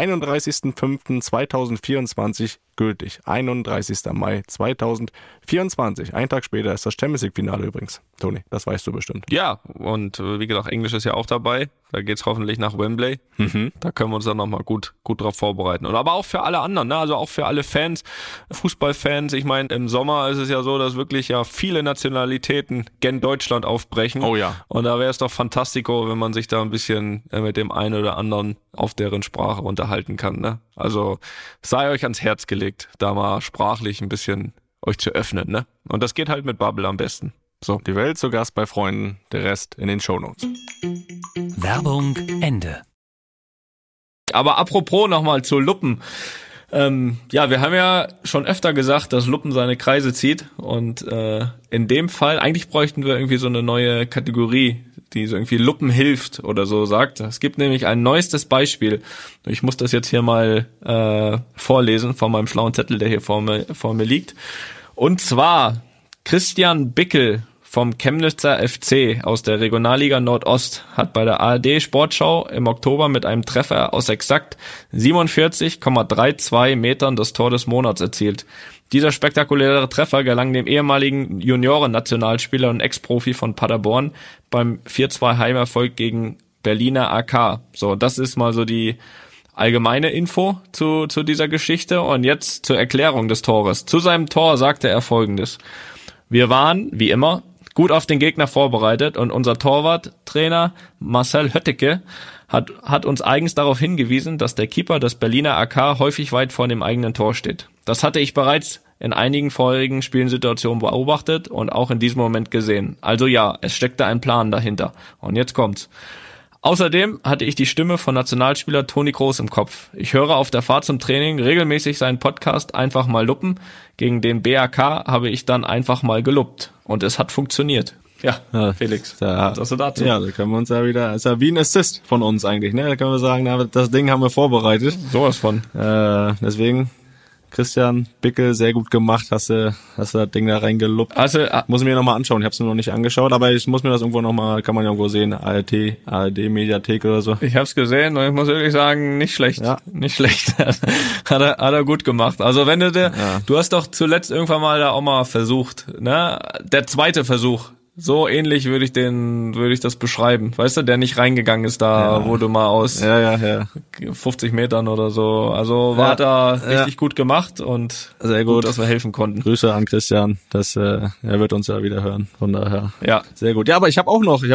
31.05.2024 gültig. 31. Mai 2024. Ein Tag später ist das Champions League-Finale übrigens. Toni, das weißt du bestimmt. Ja, und wie gesagt, Englisch ist ja auch dabei. Da geht's hoffentlich nach Wembley. Da können wir uns dann nochmal gut drauf vorbereiten. Und aber auch für alle anderen, ne? Also auch für alle Fans, Fußballfans. Ich meine, im Sommer ist es ja so, dass wirklich ja viele Nationalitäten gen Deutschland aufbrechen. Oh ja. Und da wäre es doch fantastico, wenn man sich da ein bisschen mit dem einen oder anderen auf deren Sprache unterhalten kann, ne? Also sei euch ans Herz gelegt, da mal sprachlich ein bisschen euch zu öffnen, ne? Und das geht halt mit Bubble am besten. So, die Welt zu Gast bei Freunden, der Rest in den Shownotes. Werbung Ende. Aber apropos nochmal zu Luppen. Ja, wir haben ja schon öfter gesagt, dass Luppen seine Kreise zieht und in dem Fall, eigentlich bräuchten wir irgendwie so eine neue Kategorie, die so irgendwie Luppen hilft oder so sagt. Es gibt nämlich ein neuestes Beispiel. Ich muss das jetzt hier mal vorlesen von meinem schlauen Zettel, der hier vor mir liegt. Und zwar Christian Bickel vom Chemnitzer FC aus der Regionalliga Nordost hat bei der ARD Sportschau im Oktober mit einem Treffer aus exakt 47,32 Metern das Tor des Monats erzielt. Dieser spektakuläre Treffer gelang dem ehemaligen Junioren-Nationalspieler und Ex-Profi von Paderborn beim 4-2 Heimerfolg gegen Berliner AK. So, das ist mal so die allgemeine Info zu dieser Geschichte. Und jetzt zur Erklärung des Tores. Zu seinem Tor sagte er Folgendes: Wir waren, wie immer, gut auf den Gegner vorbereitet und unser Torwarttrainer Marcel Hötteke hat uns eigens darauf hingewiesen, dass der Keeper des Berliner AK häufig weit vor dem eigenen Tor steht. Das hatte ich bereits in einigen vorherigen Spielsituationen beobachtet und auch in diesem Moment gesehen. Also ja, es steckte ein Plan dahinter. Und jetzt kommt's. Außerdem hatte ich die Stimme von Nationalspieler Toni Kroos im Kopf. Ich höre auf der Fahrt zum Training regelmäßig seinen Podcast Einfach mal luppen. Gegen den BAK habe ich dann einfach mal geluppt. Und es hat funktioniert. Ja, Felix, was hast du dazu? Ja, da können wir uns ja wieder, ist ja wie ein Assist von uns eigentlich, ne? Da können wir sagen, das Ding haben wir vorbereitet. Sowas von. Deswegen, Christian Bickel, sehr gut gemacht, hast du das Ding da reingeluppt. Also, muss ich mir nochmal anschauen, ich habe es noch nicht angeschaut, aber ich muss mir das irgendwo nochmal, kann man ja irgendwo sehen, ARD Mediathek oder so. Ich habe es gesehen und ich muss wirklich sagen, nicht schlecht, nicht schlecht. hat er gut gemacht. Also wenn du hast doch zuletzt irgendwann mal da auch mal versucht, ne? Der zweite Versuch. So ähnlich würde ich das beschreiben. Weißt du, der nicht reingegangen ist da, wo du mal aus 50 Metern oder so. Also war da richtig gut gemacht und sehr gut, dass wir helfen konnten. Grüße an Christian, er wird uns ja wieder hören. Von daher. Ja. Sehr gut. Ja, aber ich habe auch noch,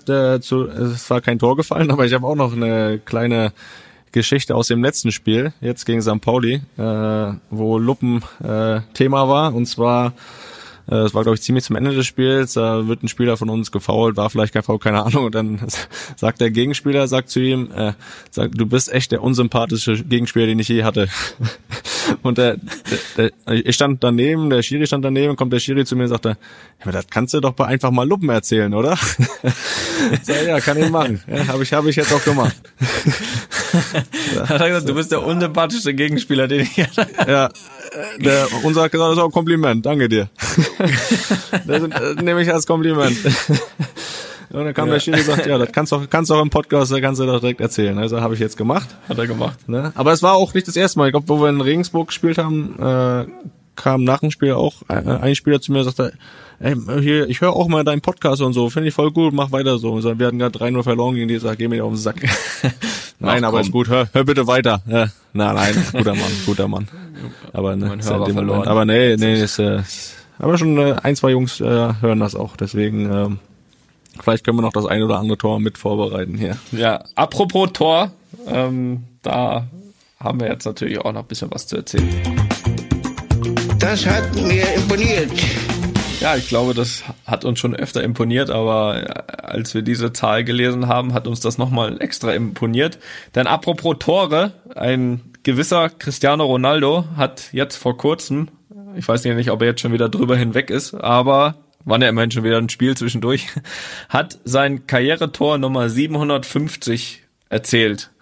es war kein Tor gefallen, aber ich habe auch noch eine kleine Geschichte aus dem letzten Spiel, jetzt gegen St. Pauli, wo Luppen Thema war, und zwar es war, glaube ich, ziemlich zum Ende des Spiels, da wird ein Spieler von uns gefoult, war vielleicht kein Foul, keine Ahnung, und dann sagt der Gegenspieler, sagt zu ihm, du bist echt der unsympathische Gegenspieler, den ich je hatte. Und ich stand daneben, der Schiri stand daneben, kommt der Schiri zu mir und sagt, ja, das kannst du doch einfach mal Luppen erzählen, oder? Ja, kann ich machen. Ja, hab ich jetzt auch gemacht. Hat er gesagt, du bist der unsympathische Gegenspieler, den ich hatte. Ja, unser hat gesagt, das ist auch ein Kompliment, danke dir. Das nehme ich als Kompliment. Und dann kam der Schiri und sagt, ja, das kannst du auch im Podcast, da kannst du doch direkt erzählen. Also habe ich jetzt gemacht. Hat er gemacht. Ne? Aber es war auch nicht das erste Mal. Ich glaube, wo wir in Regensburg gespielt haben, kam nach dem Spiel auch ein Spieler zu mir und sagte, ey, hier, ich höre auch mal deinen Podcast und so, finde ich voll gut, mach weiter so. Und wir hatten gerade 3-0 verloren gegen die, sag, geh mir auf den Sack. Nein, aber ist gut, hör bitte weiter. Ja, nein, guter Mann. Aber ne, verloren. Aber nee, aber schon ein, zwei Jungs hören das auch, deswegen vielleicht können wir noch das ein oder andere Tor mit vorbereiten hier. Ja, apropos Tor, da haben wir jetzt natürlich auch noch ein bisschen was zu erzählen. Das hat mir imponiert. Ja, ich glaube, das hat uns schon öfter imponiert, aber als wir diese Zahl gelesen haben, hat uns das nochmal extra imponiert. Denn apropos Tore, ein gewisser Cristiano Ronaldo hat jetzt vor kurzem, ich weiß nicht, ob er jetzt schon wieder drüber hinweg ist, aber wann er immerhin schon wieder ein Spiel zwischendurch, hat sein Karrieretor Nummer 750 erzielt.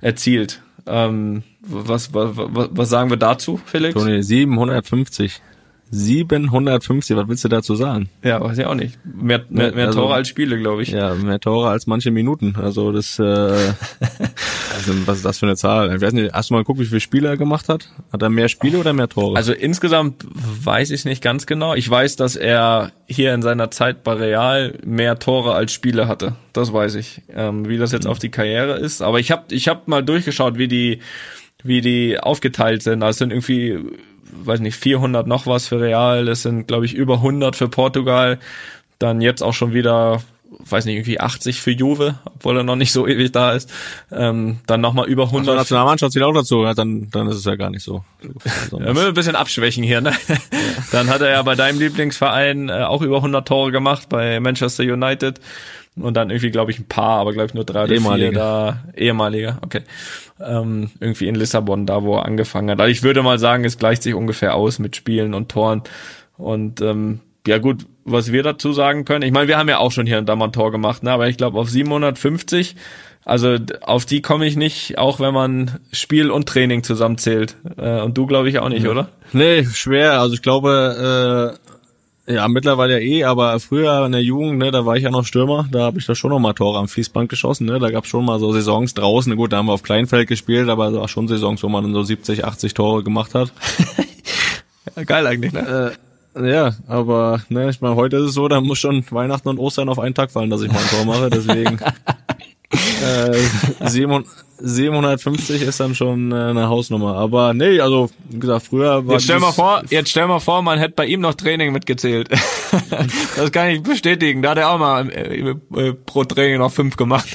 Was sagen wir dazu, Felix? Toni, 750, was willst du dazu sagen? Ja, weiß ich auch nicht. Mehr also, Tore als Spiele, glaube ich. Ja, mehr Tore als manche Minuten. Also das, was ist das für eine Zahl? Ich weiß nicht, hast du mal geguckt, wie viele Spiele er gemacht hat? Hat er mehr Spiele oder mehr Tore? Also insgesamt weiß ich nicht ganz genau. Ich weiß, dass er hier in seiner Zeit bei Real mehr Tore als Spiele hatte. Das weiß ich. Wie das jetzt auf die Karriere ist. Aber ich hab mal durchgeschaut, wie die aufgeteilt sind. Also es sind irgendwie, weiß nicht, 400 noch was für Real, das sind, glaube ich, über 100 für Portugal, dann jetzt auch schon wieder, weiß nicht, irgendwie 80 für Juve, obwohl er noch nicht so ewig da ist, dann nochmal über 100. Also Nationalmannschaft zählt auch dazu, ja, dann ist es ja gar nicht so. Wir müssen ein bisschen abschwächen hier, ne? Ja. Dann hat er ja bei deinem Lieblingsverein auch über 100 Tore gemacht, bei Manchester United. Und dann irgendwie, glaube ich, ein paar, aber glaube ich nur 3 oder 4 da. Ehemalige, okay. Irgendwie in Lissabon, da wo er angefangen hat. Also ich würde mal sagen, es gleicht sich ungefähr aus mit Spielen und Toren. Und ja gut, was wir dazu sagen können, ich meine, wir haben ja auch schon hier und da mal ein Tor gemacht, ne? Aber ich glaube auf 750, also auf die komme ich nicht, auch wenn man Spiel und Training zusammenzählt. Und du, glaube ich, auch nicht, oder? Nee, schwer. Also ich glaube, ja, mittlerweile aber früher in der Jugend, ne, da war ich ja noch Stürmer, da habe ich da schon noch mal Tore am Fließband geschossen, ne, da gab's schon mal so Saisons draußen, gut, da haben wir auf Kleinfeld gespielt, aber es war schon Saisons, wo man dann so 70, 80 Tore gemacht hat. Ja, geil eigentlich, ne? Ja, aber, ne, ich meine, heute ist es so, da muss schon Weihnachten und Ostern auf einen Tag fallen, dass ich mal ein Tor mache, deswegen, 750 ist dann schon eine Hausnummer. Aber nee, also wie gesagt, früher war Jetzt stell mal vor, man hätte bei ihm noch Training mitgezählt. Das kann ich bestätigen. Da hat er auch mal pro Training noch 5 gemacht.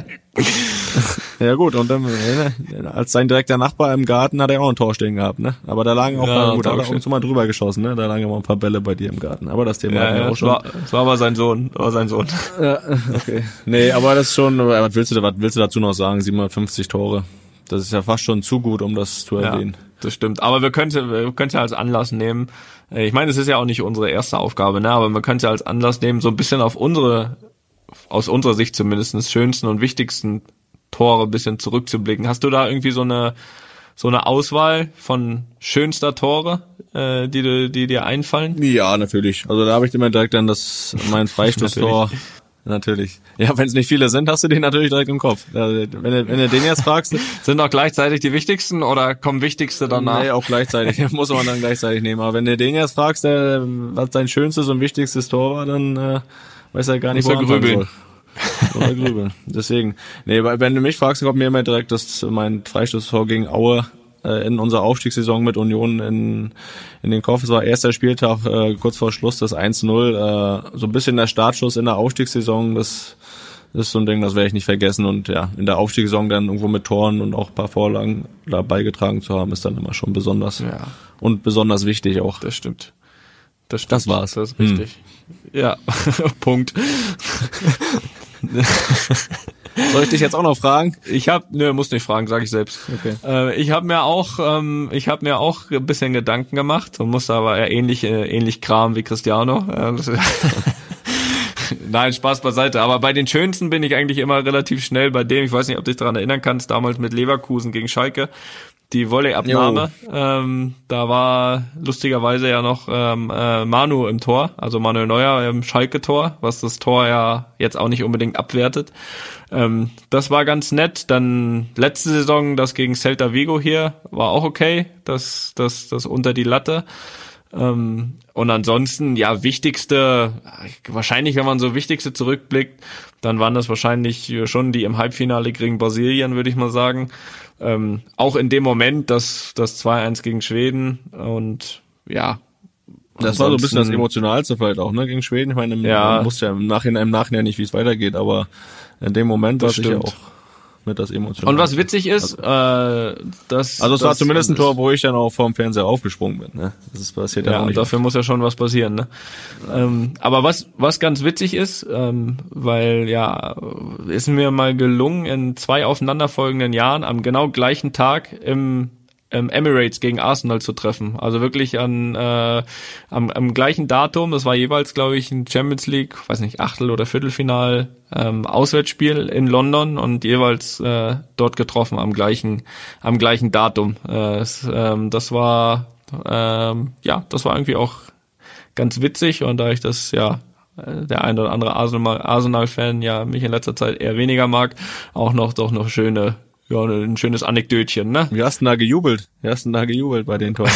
Ja gut, und dann als sein direkter Nachbar im Garten hat er auch ein Tor stehen gehabt, ne? Aber da lagen auch hat er auch so mal drüber geschossen, ne? Da lagen immer ein paar Bälle bei dir im Garten. Aber das Thema hatten wir auch schon. Das war aber sein Sohn. Ja, okay. Nee, aber das ist schon, was willst du dazu noch sagen? 750 Tore. Das ist ja fast schon zu gut, um das zu erwähnen. Ja, das stimmt. Aber wir können ja als Anlass nehmen. Ich meine, es ist ja auch nicht unsere erste Aufgabe, ne? Aber man könnte ja als Anlass nehmen, so ein bisschen auf aus unserer Sicht zumindest, schönsten und wichtigsten Tore ein bisschen zurückzublicken. Hast du da irgendwie so eine Auswahl von schönster Tore, die dir einfallen? Ja, natürlich. Also da habe ich immer direkt an mein Freistoßtor. Natürlich. Ja, wenn es nicht viele sind, hast du den natürlich direkt im Kopf. Wenn du den jetzt fragst, sind auch gleichzeitig die wichtigsten oder kommen wichtigste danach? Nee, auch gleichzeitig. Muss man dann gleichzeitig nehmen. Aber wenn du den jetzt fragst, was dein schönstes und wichtigstes Tor war, dann weiß er gar nicht, wo er grübeln soll. Oder grübeln. Deswegen. Nee, wenn du mich fragst, kommt mir immer direkt mein Freistoßtor gegen Aue in unserer Aufstiegssaison mit Union in den Kopf. Es war erster Spieltag, kurz vor Schluss, das 1-0. So ein bisschen der Startschuss in der Aufstiegssaison, das ist so ein Ding, das werde ich nicht vergessen. Und ja, in der Aufstiegssaison dann irgendwo mit Toren und auch ein paar Vorlagen da beigetragen zu haben, ist dann immer schon besonders. Ja. Und besonders wichtig auch. Das stimmt. Das war's. Das ist richtig. Ja, Punkt. Soll ich dich jetzt auch noch fragen? Muss nicht fragen, sage ich selbst. Okay. Ich habe mir auch ein bisschen Gedanken gemacht und musste aber eher ähnlich Kram wie Cristiano. Nein, Spaß beiseite. Aber bei den schönsten bin ich eigentlich immer relativ schnell bei dem. Ich weiß nicht, ob du dich daran erinnern kannst, damals mit Leverkusen gegen Schalke. Die Volleyabnahme, da war lustigerweise ja noch Manu im Tor, also Manuel Neuer im Schalke-Tor, was das Tor ja jetzt auch nicht unbedingt abwertet. Das war ganz nett. Dann letzte Saison das gegen Celta Vigo hier, war auch okay, das unter die Latte. Und ansonsten, ja, wahrscheinlich, wenn man so wichtigste zurückblickt, dann waren das wahrscheinlich schon die im Halbfinale gegen Brasilien, würde ich mal sagen. Auch in dem Moment, das 2-1 gegen Schweden und ja. Das war so ein bisschen das Emotionalste vielleicht auch, ne, gegen Schweden. Ich meine, man wusste ja im Nachhinein nicht, wie es weitergeht, aber in dem Moment war es sicher auch mit das Emotionalste. Und was witzig ist, also es war zumindest ein Tor, wo ich dann auch vorm Fernseher aufgesprungen bin, ne. Das ist passiert ja auch nicht. Ja, dafür muss ja schon was passieren, ne. Aber was ganz witzig ist, weil ja, ist mir mal gelungen, in 2 aufeinanderfolgenden Jahren am genau gleichen Tag im Emirates gegen Arsenal zu treffen. Also wirklich am gleichen Datum, das war jeweils, glaube ich, ein Champions League, weiß nicht, Achtel- oder Viertelfinal Auswärtsspiel in London und jeweils dort getroffen am gleichen Datum. Das war irgendwie auch ganz witzig und da ich das ja der ein oder andere Arsenal-Fan ja mich in letzter Zeit eher weniger mag, auch noch ein schönes Anekdötchen, ne? Wie hast du da gejubelt? Bei den Toren?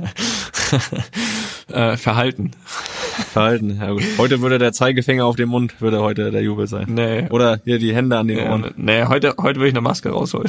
Verhalten, ja gut. Heute würde der Zeigefinger auf dem Mund, würde heute der Jubel sein. Nee. Oder hier die Hände an den Ohren. Nee, heute würde ich eine Maske rausholen.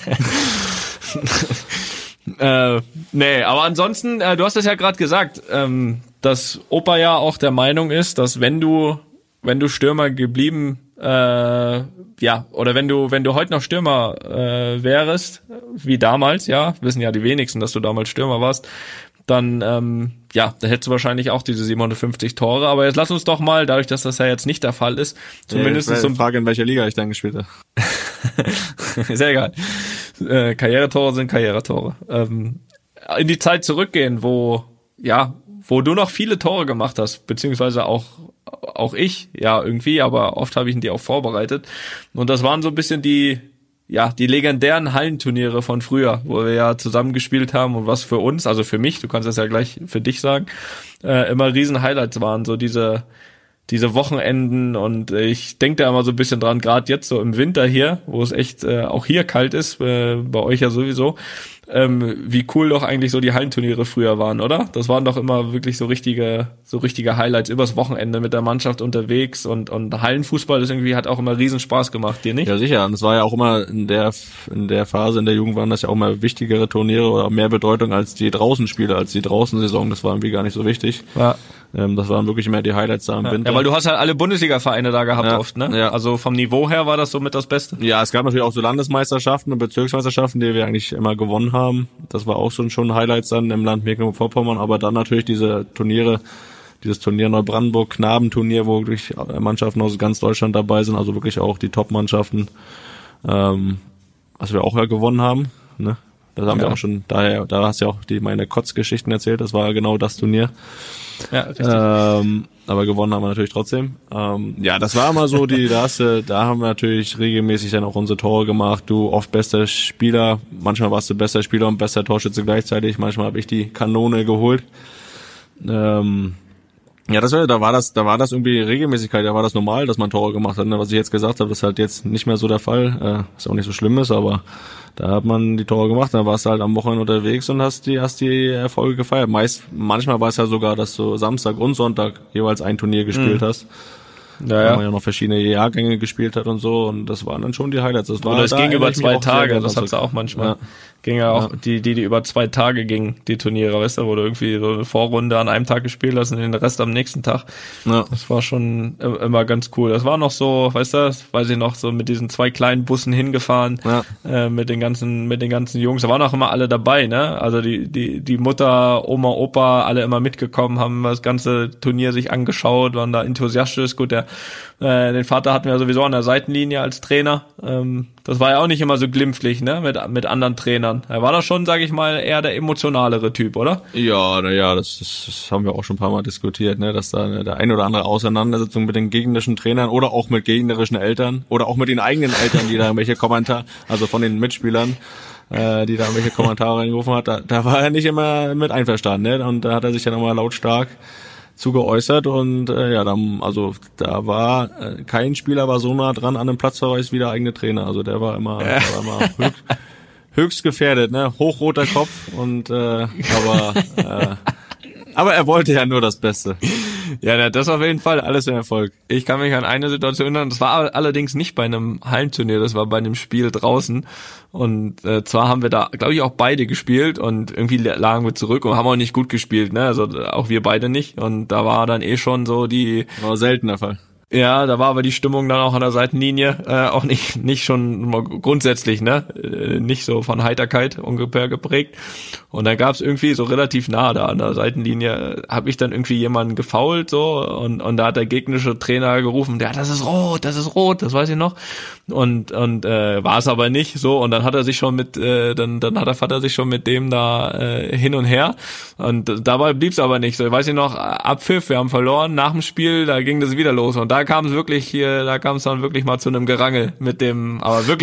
Nee, aber ansonsten, du hast es ja gerade gesagt, dass Opa ja auch der Meinung ist, dass wenn du Stürmer geblieben oder wenn du heute noch Stürmer wärst, wie damals, ja, wissen ja die wenigsten, dass du damals Stürmer warst, dann da hättest du wahrscheinlich auch diese 750 Tore. Aber jetzt lass uns doch mal, dadurch, dass das ja jetzt nicht der Fall ist, zumindest so eine Frage, in welcher Liga ich dann gespielt habe. Ist ja egal. Karrieretore sind Karrieretore. In die Zeit zurückgehen, wo du noch viele Tore gemacht hast, beziehungsweise auch ich, ja, irgendwie, aber oft habe ich die auch vorbereitet. Und das waren so ein bisschen die legendären Hallenturniere von früher, wo wir ja zusammen gespielt haben und was für uns, also für mich, du kannst das ja gleich für dich sagen, immer riesen Highlights waren, so diese Wochenenden und ich denke da immer so ein bisschen dran, gerade jetzt so im Winter hier, wo es echt auch hier kalt ist, bei euch ja sowieso, wie cool doch eigentlich so die Hallenturniere früher waren, oder? Das waren doch immer wirklich so richtige Highlights übers Wochenende mit der Mannschaft unterwegs und Hallenfußball, das irgendwie hat auch immer riesen Spaß gemacht, dir nicht? Ja, sicher. Und es war ja auch immer in der Phase in der Jugend waren das ja auch mal wichtigere Turniere oder mehr Bedeutung als die Draußenspiele, als die Draußensaison. Das war irgendwie gar nicht so wichtig. Ja. Das waren wirklich mehr die Highlights da im Winter. Ja, weil du hast halt alle Bundesliga-Vereine da gehabt oft, ne? Ja. Also vom Niveau her war das somit das Beste. Ja, es gab natürlich auch so Landesmeisterschaften und Bezirksmeisterschaften, die wir eigentlich immer gewonnen haben. Das war auch schon Highlights dann im Land Mecklenburg-Vorpommern, aber dann natürlich diese Turniere, dieses Turnier Neubrandenburg, Knabenturnier, wo wirklich Mannschaften aus ganz Deutschland dabei sind, also wirklich auch die Top-Mannschaften, was wir auch ja gewonnen haben, ne? Das haben wir auch schon, da hast du ja auch meine Kotzgeschichten erzählt, das war genau das Turnier. Ja, richtig. Aber gewonnen haben wir natürlich trotzdem. Ja, das war immer so, da haben wir natürlich regelmäßig dann auch unsere Tore gemacht. Du oft bester Spieler, manchmal warst du bester Spieler und bester Torschütze gleichzeitig, manchmal habe ich die Kanone geholt. Ja, da war das irgendwie Regelmäßigkeit, da war das normal, dass man Tore gemacht hat, ne? Was ich jetzt gesagt habe, ist halt jetzt nicht mehr so der Fall, was auch nicht so schlimm ist, aber da hat man die Tore gemacht, dann warst du halt am Wochenende unterwegs und hast die Erfolge gefeiert. Manchmal war es ja sogar, dass du Samstag und Sonntag jeweils ein Turnier gespielt hast. Ja, weil man ja noch verschiedene Jahrgänge gespielt hat und so, und das waren dann schon die Highlights. Oder es ging über 2 Tage, das hat's auch manchmal. Ja. Ging ja auch, die über 2 Tage gingen, die Turniere, weißt du, wo du irgendwie so eine Vorrunde an einem Tag gespielt hast und den Rest am nächsten Tag. Ja. Das war schon immer ganz cool. Das war noch so, weißt du, weiß ich noch, so mit diesen 2 kleinen Bussen hingefahren, mit den ganzen Jungs. Da waren auch immer alle dabei, ne? Also die Mutter, Oma, Opa, alle immer mitgekommen, haben das ganze Turnier sich angeschaut, waren da enthusiastisch. Gut, den Vater hatten wir sowieso an der Seitenlinie als Trainer. Das war ja auch nicht immer so glimpflich, ne, mit anderen Trainern. Er war da schon, sage ich mal, eher der emotionalere Typ, oder? Ja, das haben wir auch schon ein paar Mal diskutiert, ne, dass da der eine oder andere Auseinandersetzung mit den gegnerischen Trainern oder auch mit gegnerischen Eltern oder auch mit den eigenen Eltern, die da irgendwelche Kommentare, also von den Mitspielern, die da irgendwelche Kommentare reingerufen hat, da war er nicht immer mit einverstanden, ne, und da hat er sich ja nochmal lautstark zugeäußert und da war kein Spieler war so nah dran an dem Platzverweis wie der eigene Trainer, also der war immer höchst gefährdet, ne, hochroter Kopf und aber er wollte ja nur das Beste. Ja, das auf jeden Fall, alles ein Erfolg. Ich kann mich an eine Situation erinnern, das war allerdings nicht bei einem Hallenturnier, das war bei einem Spiel draußen und zwar haben wir da, glaube ich, auch beide gespielt und irgendwie lagen wir zurück und haben auch nicht gut gespielt, ne, also auch wir beide nicht und da war dann schon so war selten der Fall. Ja, da war aber die Stimmung dann auch an der Seitenlinie auch nicht schon grundsätzlich, ne, nicht so von Heiterkeit ungefähr geprägt. Und dann gab's irgendwie so relativ nah da an der Seitenlinie, habe ich dann irgendwie jemanden gefoult so und da hat der gegnerische Trainer gerufen, das ist rot, das weiß ich noch. Und war es aber nicht so und dann hat er sich schon mit dann hat der Vater sich schon mit dem da hin und her und dabei blieb's aber nicht so. Ich weiß nicht noch, Abpfiff, wir haben verloren, nach dem Spiel, da ging das wieder los und da kam es dann wirklich mal zu einem Gerangel mit dem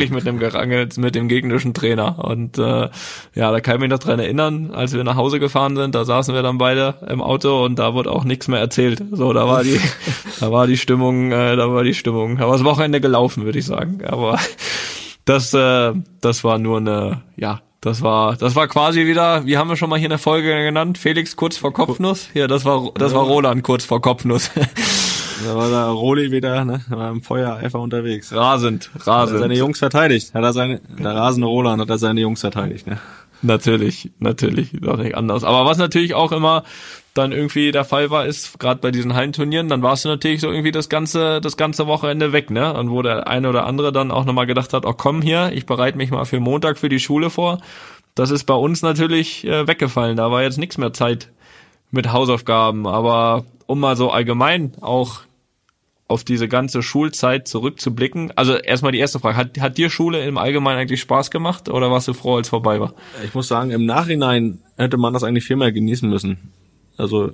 gegnerischen Trainer und da kann ich mich noch dran erinnern, als wir nach Hause gefahren sind, da saßen wir dann beide im Auto und da wurde auch nichts mehr erzählt. So, da war die Stimmung, da war das Wochenende gelaufen, würde ich sagen. Aber das war nur eine, das war quasi wieder, wie haben wir schon mal hier eine Folge genannt? Felix kurz vor Kopfnuss? Ja, das war Roland kurz vor Kopfnuss. Da war der Roli wieder, ne, war im Feuereifer unterwegs. Rasend. Hat er seine Jungs verteidigt. Der rasende Roland hat seine Jungs verteidigt, ne. Natürlich, doch nicht anders. Aber was natürlich auch immer dann irgendwie der Fall war, ist, gerade bei diesen Hallenturnieren, dann warst du natürlich so irgendwie das ganze Wochenende weg, ne? Und wo der eine oder andere dann auch nochmal gedacht hat, komm hier, ich bereite mich mal für Montag für die Schule vor. Das ist bei uns natürlich weggefallen. Da war jetzt nichts mehr Zeit mit Hausaufgaben. Aber um mal so allgemein auch auf diese ganze Schulzeit zurückzublicken. Also erstmal die erste Frage, hat dir Schule im Allgemeinen eigentlich Spaß gemacht oder warst du froh, als es vorbei war? Ich muss sagen, im Nachhinein hätte man das eigentlich viel mehr genießen müssen. Also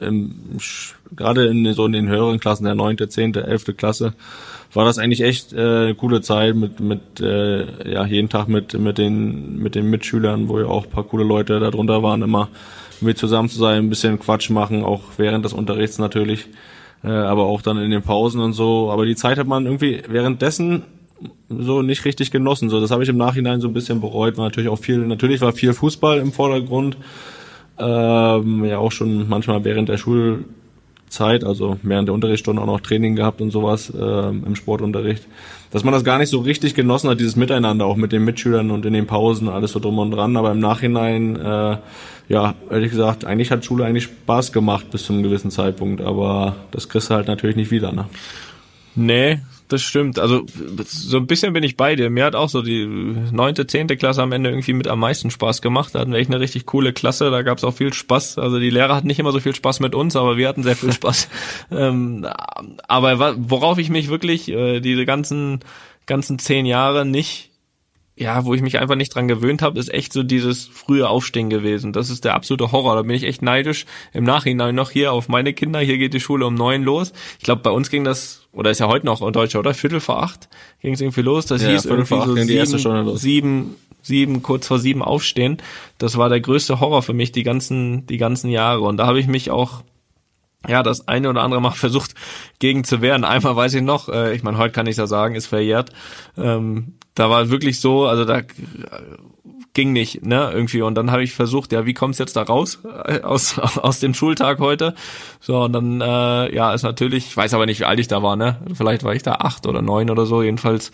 gerade in den höheren Klassen, der 9., 10., 11. Klasse, war das eigentlich echt eine coole Zeit mit jeden Tag mit den Mitschülern, wo ja auch ein paar coole Leute da drunter waren, immer mit zusammen zu sein, ein bisschen Quatsch machen, auch während des Unterrichts natürlich. Aber auch dann in den Pausen und so. Aber die Zeit hat man irgendwie währenddessen so nicht richtig genossen. So, das habe ich im Nachhinein so ein bisschen bereut. Natürlich war viel Fußball im Vordergrund. Ja, auch schon manchmal während der Schulzeit, also während der Unterrichtsstunden auch noch Training gehabt und sowas im Sportunterricht. Dass man das gar nicht so richtig genossen hat, dieses Miteinander, auch mit den Mitschülern und in den Pausen, alles so drum und dran. Aber im Nachhinein, ja, ehrlich gesagt, eigentlich hat Schule eigentlich Spaß gemacht bis zu einem gewissen Zeitpunkt. Aber das kriegst du halt natürlich nicht wieder, ne? Nee, das stimmt. Also so ein bisschen bin ich bei dir. Mir hat auch so die 9., 10. Klasse am Ende irgendwie mit am meisten Spaß gemacht. Da hatten wir echt eine richtig coole Klasse. Da gab's auch viel Spaß. Also die Lehrer hatten nicht immer so viel Spaß mit uns, aber wir hatten sehr viel Spaß. Aber worauf ich mich wirklich diese ganzen 10 Jahre nicht, ja, wo ich mich einfach nicht dran gewöhnt habe, ist echt so dieses frühe Aufstehen gewesen. Das ist der absolute Horror. Da bin ich echt neidisch. Im Nachhinein noch hier auf meine Kinder. Hier geht die Schule um 9 los. Ich glaube, bei uns ging das, oder ist ja heute noch in Deutschland, oder? 7:45 ging es irgendwie los. Das hieß irgendwie so 7, kurz vor 7 aufstehen. Das war der größte Horror für mich die ganzen Jahre. Und da habe ich mich auch, ja, das eine oder andere Mal versucht gegen zu wehren. Einmal weiß ich noch, ich meine, heute kann ich ja sagen, ist verjährt. Da war wirklich so, also da ging nicht, ne, irgendwie. Und dann habe ich versucht, ja, wie kommt's jetzt da raus aus dem Schultag heute? So, und dann, ja, ist natürlich, ich weiß aber nicht, wie alt ich da war, ne? Vielleicht war ich da 8 oder 9 oder so, jedenfalls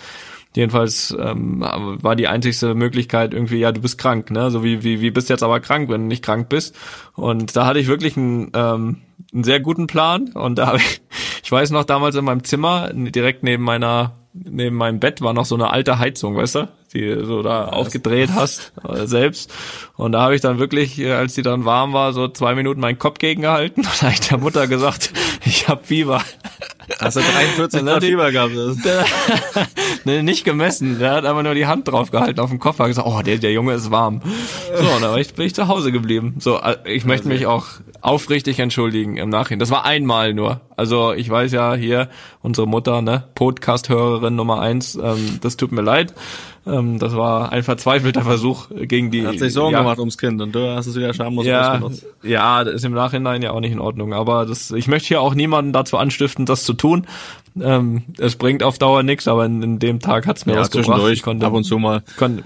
war die einzigste Möglichkeit irgendwie, ja, du bist krank, ne? So wie bist du jetzt aber krank, wenn du nicht krank bist? Und da hatte ich wirklich einen sehr guten Plan. Und da habe ich weiß noch, damals in meinem Zimmer, direkt neben meinem Bett war noch so eine alte Heizung, weißt du, die du da aufgedreht hast, selbst. Und da habe ich dann wirklich, als die dann warm war, so 2 Minuten meinen Kopf gegengehalten. Und da habe ich der Mutter gesagt, ich habe Fieber. Hast du 43 Grad Fieber gehabt? Nee, nicht gemessen. Der hat einfach nur die Hand drauf gehalten auf dem Kopf, hat gesagt, oh, der Junge ist warm. So, und dann bin ich zu Hause geblieben. So, ich möchte mich auch aufrichtig entschuldigen im Nachhinein. Das war einmal nur. Also ich weiß ja hier, unsere Mutter, ne, Podcast-Hörerin Nummer 1, das tut mir leid. Das war ein verzweifelter Versuch gegen die... Hat sich Sorgen gemacht ums Kind und du hast es wieder schamlos ausgenutzt. Ja, das ist im Nachhinein ja auch nicht in Ordnung. Aber ich möchte hier auch niemanden dazu anstiften, das zu tun. Es bringt auf Dauer nichts, aber in dem Tag hat's mir was gebracht. Ich konnte ab und zu mal.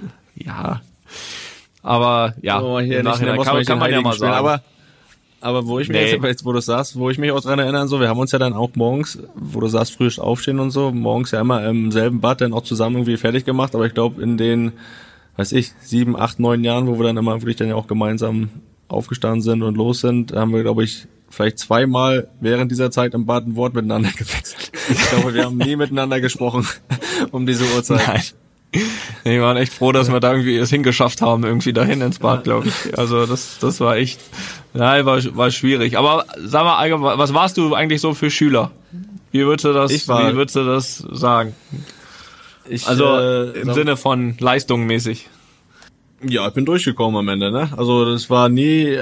Aber ja, so, hier im Nachhinein kann man ja mal sagen. Aber wo ich mich jetzt, wo du sagst, wo ich mich auch dran erinnern, so, wir haben uns ja dann auch morgens, wo du sagst, früh aufstehen und so, morgens ja immer im selben Bad dann auch zusammen irgendwie fertig gemacht, aber ich glaube in den, 7, 8, 9 Jahren, wo wir dann immer wirklich dann ja auch gemeinsam aufgestanden sind und los sind, haben wir, glaube ich, vielleicht 2-mal während dieser Zeit im Bad ein Wort miteinander gewechselt. Ich glaube, wir haben nie miteinander gesprochen um diese Uhrzeit. Nein. Wir waren echt froh, dass wir da irgendwie es hingeschafft haben, irgendwie dahin ins Bad, glaube ich. Also das war echt, war schwierig. Aber sag mal, allgemein, was warst du eigentlich so für Schüler? Wie würdest du das sagen? Im Sinne von leistungsmäßig. Ja, ich bin durchgekommen am Ende, ne? Also das war nie,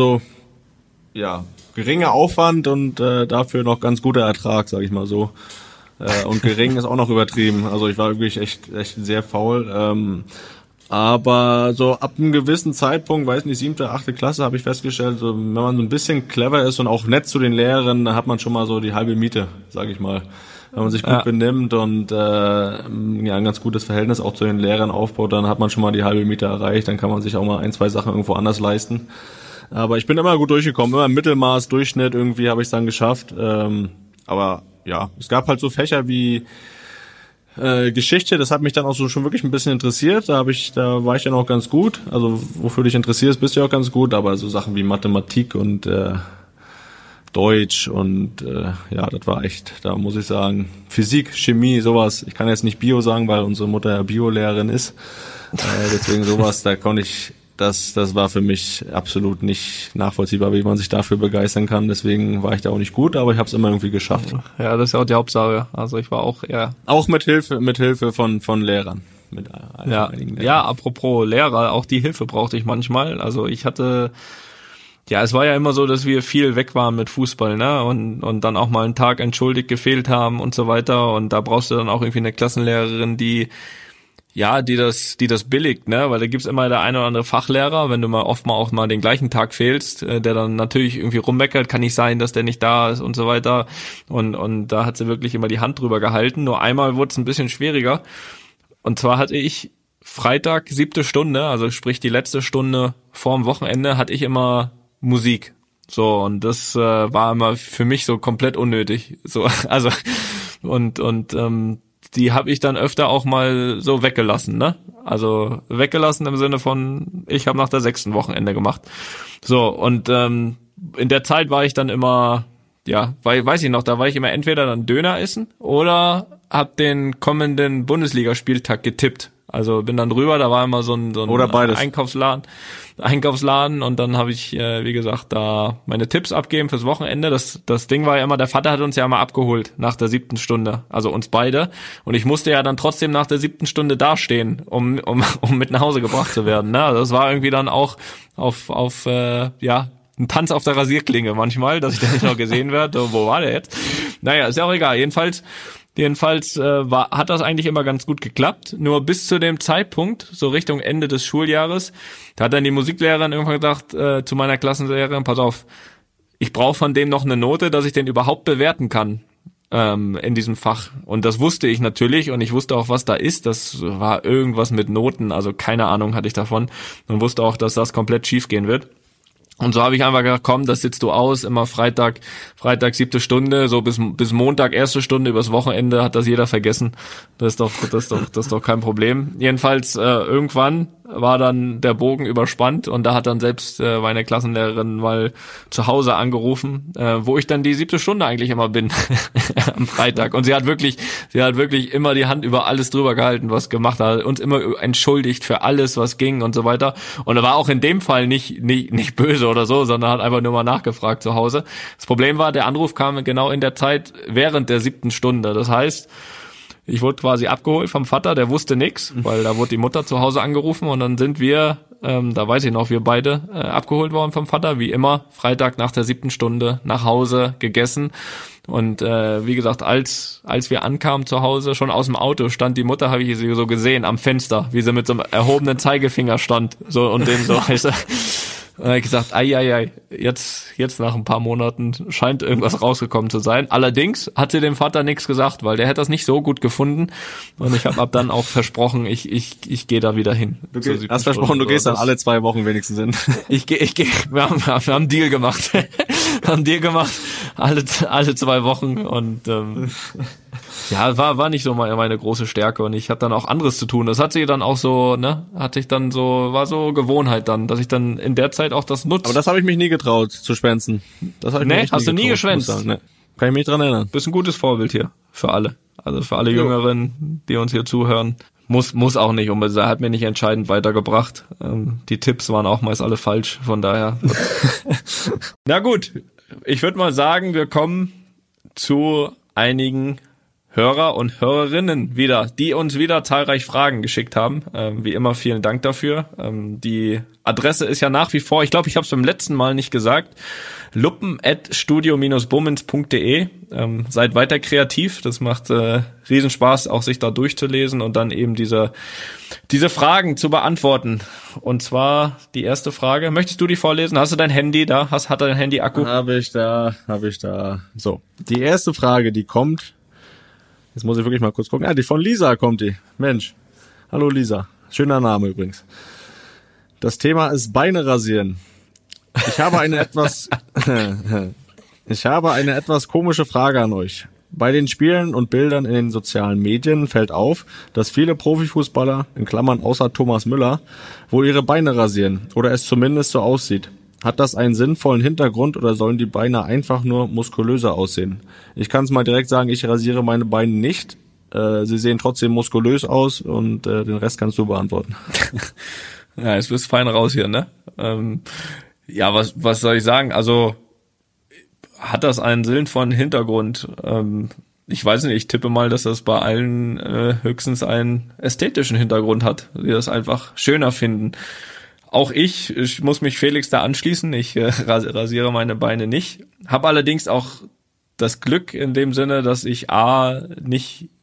geringer Aufwand und dafür noch ganz guter Ertrag, sag ich mal so. Und gering ist auch noch übertrieben. Also ich war wirklich echt sehr faul. Aber so ab einem gewissen Zeitpunkt, 7., 8. Klasse, habe ich festgestellt, so, wenn man so ein bisschen clever ist und auch nett zu den Lehrern, dann hat man schon mal so die halbe Miete, sag ich mal. Wenn man sich gut benimmt und ein ganz gutes Verhältnis auch zu den Lehrern aufbaut, dann hat man schon mal die halbe Miete erreicht. Dann kann man sich auch mal 1, 2 Sachen irgendwo anders leisten. Aber ich bin immer gut durchgekommen, immer im Mittelmaß, Durchschnitt irgendwie habe ich es dann geschafft. Aber ja, es gab halt so Fächer wie Geschichte, das hat mich dann auch so schon wirklich ein bisschen interessiert. Da war ich dann auch ganz gut. Also wofür dich interessierst, bist du ja auch ganz gut. Aber so Sachen wie Mathematik und Deutsch und das war echt, da muss ich sagen, Physik, Chemie, sowas. Ich kann jetzt nicht Bio sagen, weil unsere Mutter ja Biolehrerin ist. Deswegen sowas, da konnte ich... Das war für mich absolut nicht nachvollziehbar, wie man sich dafür begeistern kann. Deswegen war ich da auch nicht gut, aber ich habe es immer irgendwie geschafft. Ja, das ist ja auch die Hauptsache. Also ich war auch auch mit Hilfe von Lehrern. Ja, apropos Lehrer, auch die Hilfe brauchte ich manchmal. Also ich hatte, es war ja immer so, dass wir viel weg waren mit Fußball, ne? Und dann auch mal einen Tag entschuldigt gefehlt haben und so weiter. Und da brauchst du dann auch irgendwie eine Klassenlehrerin, die die das billigt, ne, weil da gibt's immer der eine oder andere Fachlehrer, wenn du oft auch mal den gleichen Tag fehlst, der dann natürlich irgendwie rummeckert, kann nicht sein, dass der nicht da ist und so weiter, und da hat sie wirklich immer die Hand drüber gehalten. Nur einmal wurde es ein bisschen schwieriger, und zwar hatte ich Freitag 7. Stunde, also sprich die letzte Stunde vorm Wochenende, hatte ich immer Musik. So, und das war immer für mich so komplett unnötig. So, also und die habe ich dann öfter auch mal so weggelassen, ne? Also weggelassen im Sinne von, ich habe nach der 6. Wochenende gemacht. So, und in der Zeit war ich dann immer, weiß ich noch, da war ich immer entweder dann Döner essen oder hab den kommenden Bundesligaspieltag getippt. Also bin dann rüber, da war immer so ein oder beides. Einkaufsladen, und dann habe ich, wie gesagt, da meine Tipps abgeben fürs Wochenende. Das Ding war ja immer, der Vater hat uns ja mal abgeholt nach der 7. Stunde, also uns beide. Und ich musste ja dann trotzdem nach der 7. Stunde dastehen, um mit nach Hause gebracht zu werden. Ne? Also das war irgendwie dann auch auf ein Tanz auf der Rasierklinge manchmal, dass ich da nicht noch gesehen werde. Wo war der jetzt? Naja, ist ja auch egal. Jedenfalls hat das eigentlich immer ganz gut geklappt. Nur bis zu dem Zeitpunkt, so Richtung Ende des Schuljahres, da hat dann die Musiklehrerin irgendwann gesagt zu meiner Klassenlehrerin, pass auf, ich brauche von dem noch eine Note, dass ich den überhaupt bewerten kann in diesem Fach. Und das wusste ich natürlich, und ich wusste auch, was da ist. Das war irgendwas mit Noten, also keine Ahnung hatte ich davon, und wusste auch, dass das komplett schief gehen wird. Und so habe ich einfach gedacht, komm, das sitzt du aus, immer Freitag 7. Stunde, so bis Montag 1. Stunde, übers Wochenende hat das jeder vergessen. Das ist doch kein Problem. Jedenfalls, irgendwann war dann der Bogen überspannt, und da hat dann selbst meine Klassenlehrerin mal zu Hause angerufen, wo ich dann die 7. Stunde eigentlich immer bin am Freitag. Und sie hat wirklich immer die Hand über alles drüber gehalten, was gemacht hat, uns immer entschuldigt für alles, was ging und so weiter. Und er war auch in dem Fall nicht böse oder so, sondern hat einfach nur mal nachgefragt zu Hause. Das Problem war, der Anruf kam genau in der Zeit während der 7. Stunde. Das heißt, ich wurde quasi abgeholt vom Vater, der wusste nix, weil da wurde die Mutter zu Hause angerufen, und dann sind wir, da weiß ich noch, wir beide abgeholt worden vom Vater, wie immer, Freitag nach der 7. Stunde nach Hause gegessen. Und wie gesagt, als wir ankamen zu Hause, schon aus dem Auto stand die Mutter, habe ich sie so gesehen am Fenster, wie sie mit so einem erhobenen Zeigefinger stand, so, und dem so heißt und dann habe ich gesagt, jetzt nach ein paar Monaten scheint irgendwas rausgekommen zu sein. Allerdings hat sie dem Vater nichts gesagt, weil der hätte das nicht so gut gefunden. Und ich habe dann auch versprochen, ich gehe da wieder hin. Du hast versprochen, du gehst dann alle 2 Wochen wenigstens hin. Ich gehe. Wir haben einen Deal gemacht. alle 2 Wochen, und war nicht so meine große Stärke, und ich hatte dann auch anderes zu tun. Das hat sie dann auch so, ne, war so Gewohnheit dann, dass ich dann in der Zeit auch das nutze. Aber das habe ich mich nie getraut zu schwänzen. Hast du nie geschwänzt? Nee. Kann ich mich dran erinnern. Bist ein gutes Vorbild hier für alle. Also für alle Jüngeren, die uns hier zuhören. Muss auch nicht, er hat mir nicht entscheidend weitergebracht. Die Tipps waren auch meist alle falsch, von daher. Na gut, ich würde mal sagen, wir kommen zu einigen Hörer und Hörerinnen wieder, die uns wieder zahlreich Fragen geschickt haben. Wie immer vielen Dank dafür. Die Adresse ist ja nach wie vor, ich glaube, ich habe es beim letzten Mal nicht gesagt, luppen@studio-bummens.de. Seid weiter kreativ, das macht Riesenspaß, auch sich da durchzulesen und dann eben diese Fragen zu beantworten. Und zwar die erste Frage, möchtest du die vorlesen? Hast du dein Handy da? Hat dein Handy Akku? Habe ich da. So, die erste Frage, die kommt, jetzt muss ich wirklich mal kurz gucken, die von Lisa kommt die. Mensch, hallo Lisa, schöner Name übrigens. Das Thema ist Beine rasieren. Ich habe eine etwas komische Frage an euch. Bei den Spielen und Bildern in den sozialen Medien fällt auf, dass viele Profifußballer, in Klammern außer Thomas Müller, wohl ihre Beine rasieren oder es zumindest so aussieht. Hat das einen sinnvollen Hintergrund oder sollen die Beine einfach nur muskulöser aussehen? Ich kann es mal direkt sagen, ich rasiere meine Beine nicht. Sie sehen trotzdem muskulös aus, und den Rest kannst du beantworten. Ja, jetzt bist du fein raus hier, ne? Ja, was soll ich sagen? Also, hat das einen sinnvollen Hintergrund? Ich weiß nicht, ich tippe mal, dass das bei allen höchstens einen ästhetischen Hintergrund hat, die das einfach schöner finden. Auch ich muss mich Felix da anschließen, ich rasiere meine Beine nicht, habe allerdings auch das Glück in dem Sinne, dass ich nicht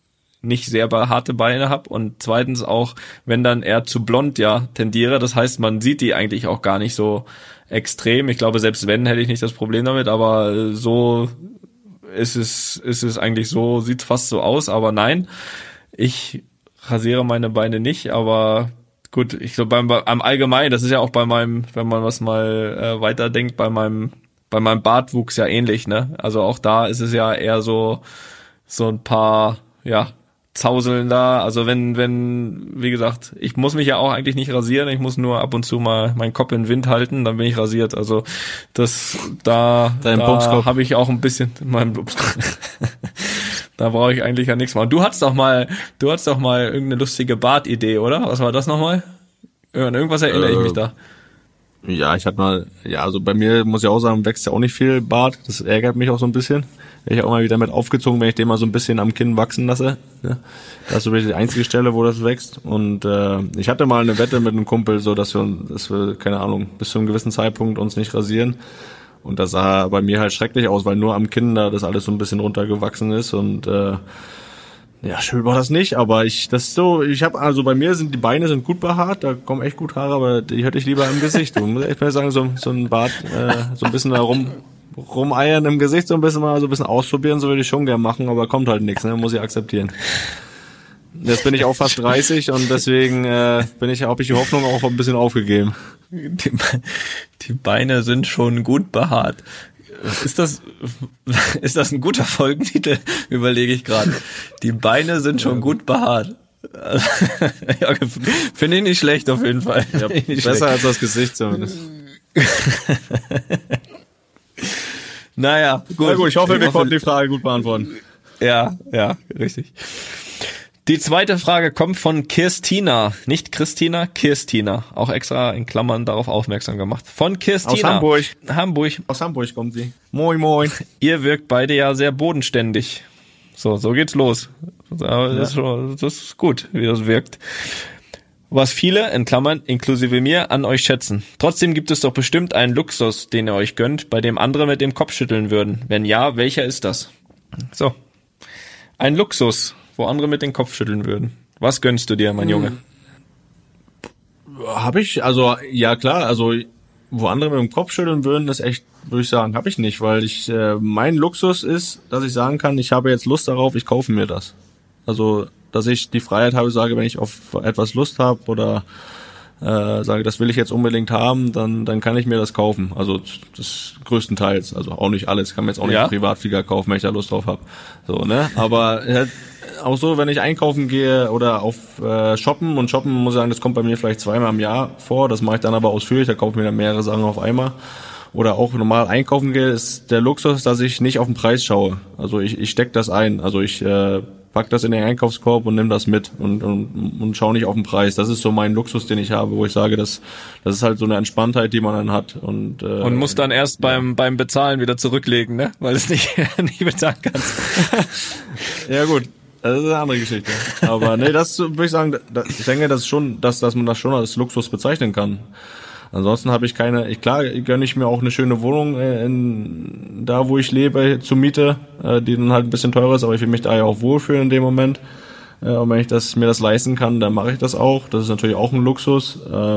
nicht sehr behaarte Beine habe und zweitens auch, wenn dann eher zu blond tendiere. Das heißt, man sieht die eigentlich auch gar nicht so extrem. Ich glaube, selbst wenn, hätte ich nicht das Problem damit, aber so ist es eigentlich so, sieht fast so aus, aber nein, ich rasiere meine Beine nicht, aber gut, ich glaube am Allgemeinen, das ist ja auch bei meinem, wenn man was mal weiterdenkt, bei meinem Bartwuchs ja ähnlich, ne? Also auch da ist es ja eher so ein paar, Zauseln da, also wenn, wie gesagt, ich muss mich ja auch eigentlich nicht rasieren, ich muss nur ab und zu mal meinen Kopf in den Wind halten, dann bin ich rasiert, also da habe ich auch ein bisschen meinen Bumskopf. Da brauche ich eigentlich ja nichts machen. Du hattest doch mal irgendeine lustige Bartidee, oder? Was war das nochmal? An irgendwas erinnere ich mich da. Ja, ich hatte mal, also bei mir muss ich auch sagen, wächst ja auch nicht viel Bart. Das ärgert mich auch so ein bisschen. Werde ich auch mal wieder mit aufgezogen, wenn ich den mal so ein bisschen am Kinn wachsen lasse. Ja. Das ist so die einzige Stelle, wo das wächst. Und ich hatte mal eine Wette mit einem Kumpel, so dass wir, keine Ahnung, bis zu einem gewissen Zeitpunkt uns nicht rasieren. Und das sah bei mir halt schrecklich aus, weil nur am Kinn da das alles so ein bisschen runtergewachsen ist. Und schön war das nicht, aber bei mir sind die Beine sind gut behaart, da kommen echt gut Haare, aber die hätte ich lieber im Gesicht. Du musst echt mal sagen, so ein Bart, so ein bisschen da rumeiern im Gesicht, so ein bisschen ausprobieren, so würde ich schon gern machen, aber kommt halt nichts, ne, muss ich akzeptieren. Jetzt bin ich auch fast 30 und deswegen habe ich die Hoffnung auch ein bisschen aufgegeben. Die Beine sind schon gut behaart. Ist das ein guter Folgentitel? Überlege ich gerade. Die Beine sind schon gut behaart. Ja, finde ich nicht schlecht auf jeden Fall. Ja, besser als das Gesicht zumindest. Naja, gut. Na gut, ich hoffe, wir konnten die Frage gut beantworten. Ja, richtig. Die zweite Frage kommt von Kirstina, nicht Christina, Kirstina. Auch extra in Klammern darauf aufmerksam gemacht. Von Kirstina. Aus Hamburg. Aus Hamburg kommt sie. Moin, moin. Ihr wirkt beide ja sehr bodenständig. So geht's los. Das ist gut, wie das wirkt. Was viele, in Klammern, inklusive mir, an euch schätzen. Trotzdem gibt es doch bestimmt einen Luxus, den ihr euch gönnt, bei dem andere mit dem Kopf schütteln würden. Wenn ja, welcher ist das? So. Ein Luxus, wo andere mit dem Kopf schütteln würden. Was gönnst du dir, mein Junge? Habe ich, also, ja klar, also, wo andere mit dem Kopf schütteln würden, das echt, würde ich sagen, habe ich nicht, weil mein Luxus ist, dass ich sagen kann, ich habe jetzt Lust darauf, ich kaufe mir das. Also, dass ich die Freiheit habe, sage, wenn ich auf etwas Lust habe oder sage, das will ich jetzt unbedingt haben, dann kann ich mir das kaufen. Also das größtenteils, also auch nicht alles. Ich kann mir jetzt auch nicht einen Privatflieger kaufen, wenn ich da Lust drauf habe. So, ne? Aber auch so, wenn ich einkaufen gehe oder auf shoppen, und shoppen, muss ich sagen, das kommt bei mir vielleicht 2-mal im Jahr vor. Das mache ich dann aber ausführlich, da kaufe ich mir dann mehrere Sachen auf einmal. Oder auch normal einkaufen gehe, ist der Luxus, dass ich nicht auf den Preis schaue. Also ich stecke das ein. Also ich pack das in den Einkaufskorb und nimm das mit und schau nicht auf den Preis. Das ist so mein Luxus, den ich habe, wo ich sage, das ist halt so eine Entspanntheit, die man dann hat. Und muss dann erst beim Bezahlen wieder zurücklegen, ne? Weil du es nicht bezahlen kannst. Ja gut, das ist eine andere Geschichte. Aber nee, das würde ich sagen, ich denke, das ist schon, dass man das schon als Luxus bezeichnen kann. Ansonsten habe ich klar gönne ich mir auch eine schöne Wohnung da, wo ich lebe, zur Miete, die dann halt ein bisschen teurer ist, aber ich will mich da ja auch wohlfühlen in dem Moment. Und wenn ich mir das leisten kann, dann mache ich das auch. Das ist natürlich auch ein Luxus.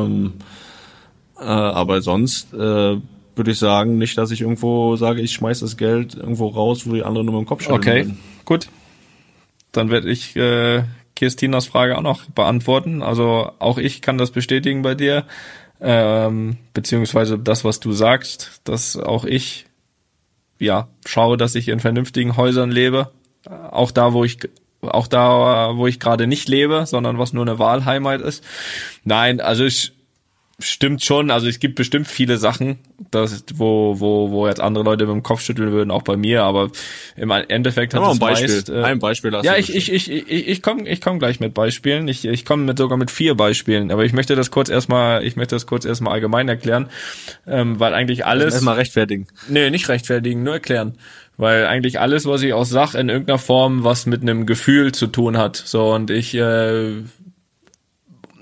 Aber sonst würde ich sagen, nicht, dass ich irgendwo sage, ich schmeiß das Geld irgendwo raus, wo die anderen nur mit dem Kopf schütteln. Okay, gut. Dann werde ich Kirstinas Frage auch noch beantworten. Also auch ich kann das bestätigen bei dir. Beziehungsweise das, was du sagst, dass auch ich schaue, dass ich in vernünftigen Häusern lebe, auch da, wo ich gerade nicht lebe, sondern was nur eine Wahlheimat ist. Nein, also stimmt schon, also es gibt bestimmt viele Sachen, wo jetzt andere Leute mit dem Kopf schütteln würden, auch bei mir, aber im Endeffekt hat es meist... Ein Beispiel lassen. Ja, ich komm gleich mit Beispielen. Ich komme sogar mit 4 Beispielen, aber ich möchte das kurz erstmal allgemein erklären, weil eigentlich alles... Erstmal rechtfertigen. Nee, nicht rechtfertigen, nur erklären. Weil eigentlich alles, was ich auch sage, in irgendeiner Form was mit einem Gefühl zu tun hat. So, und ich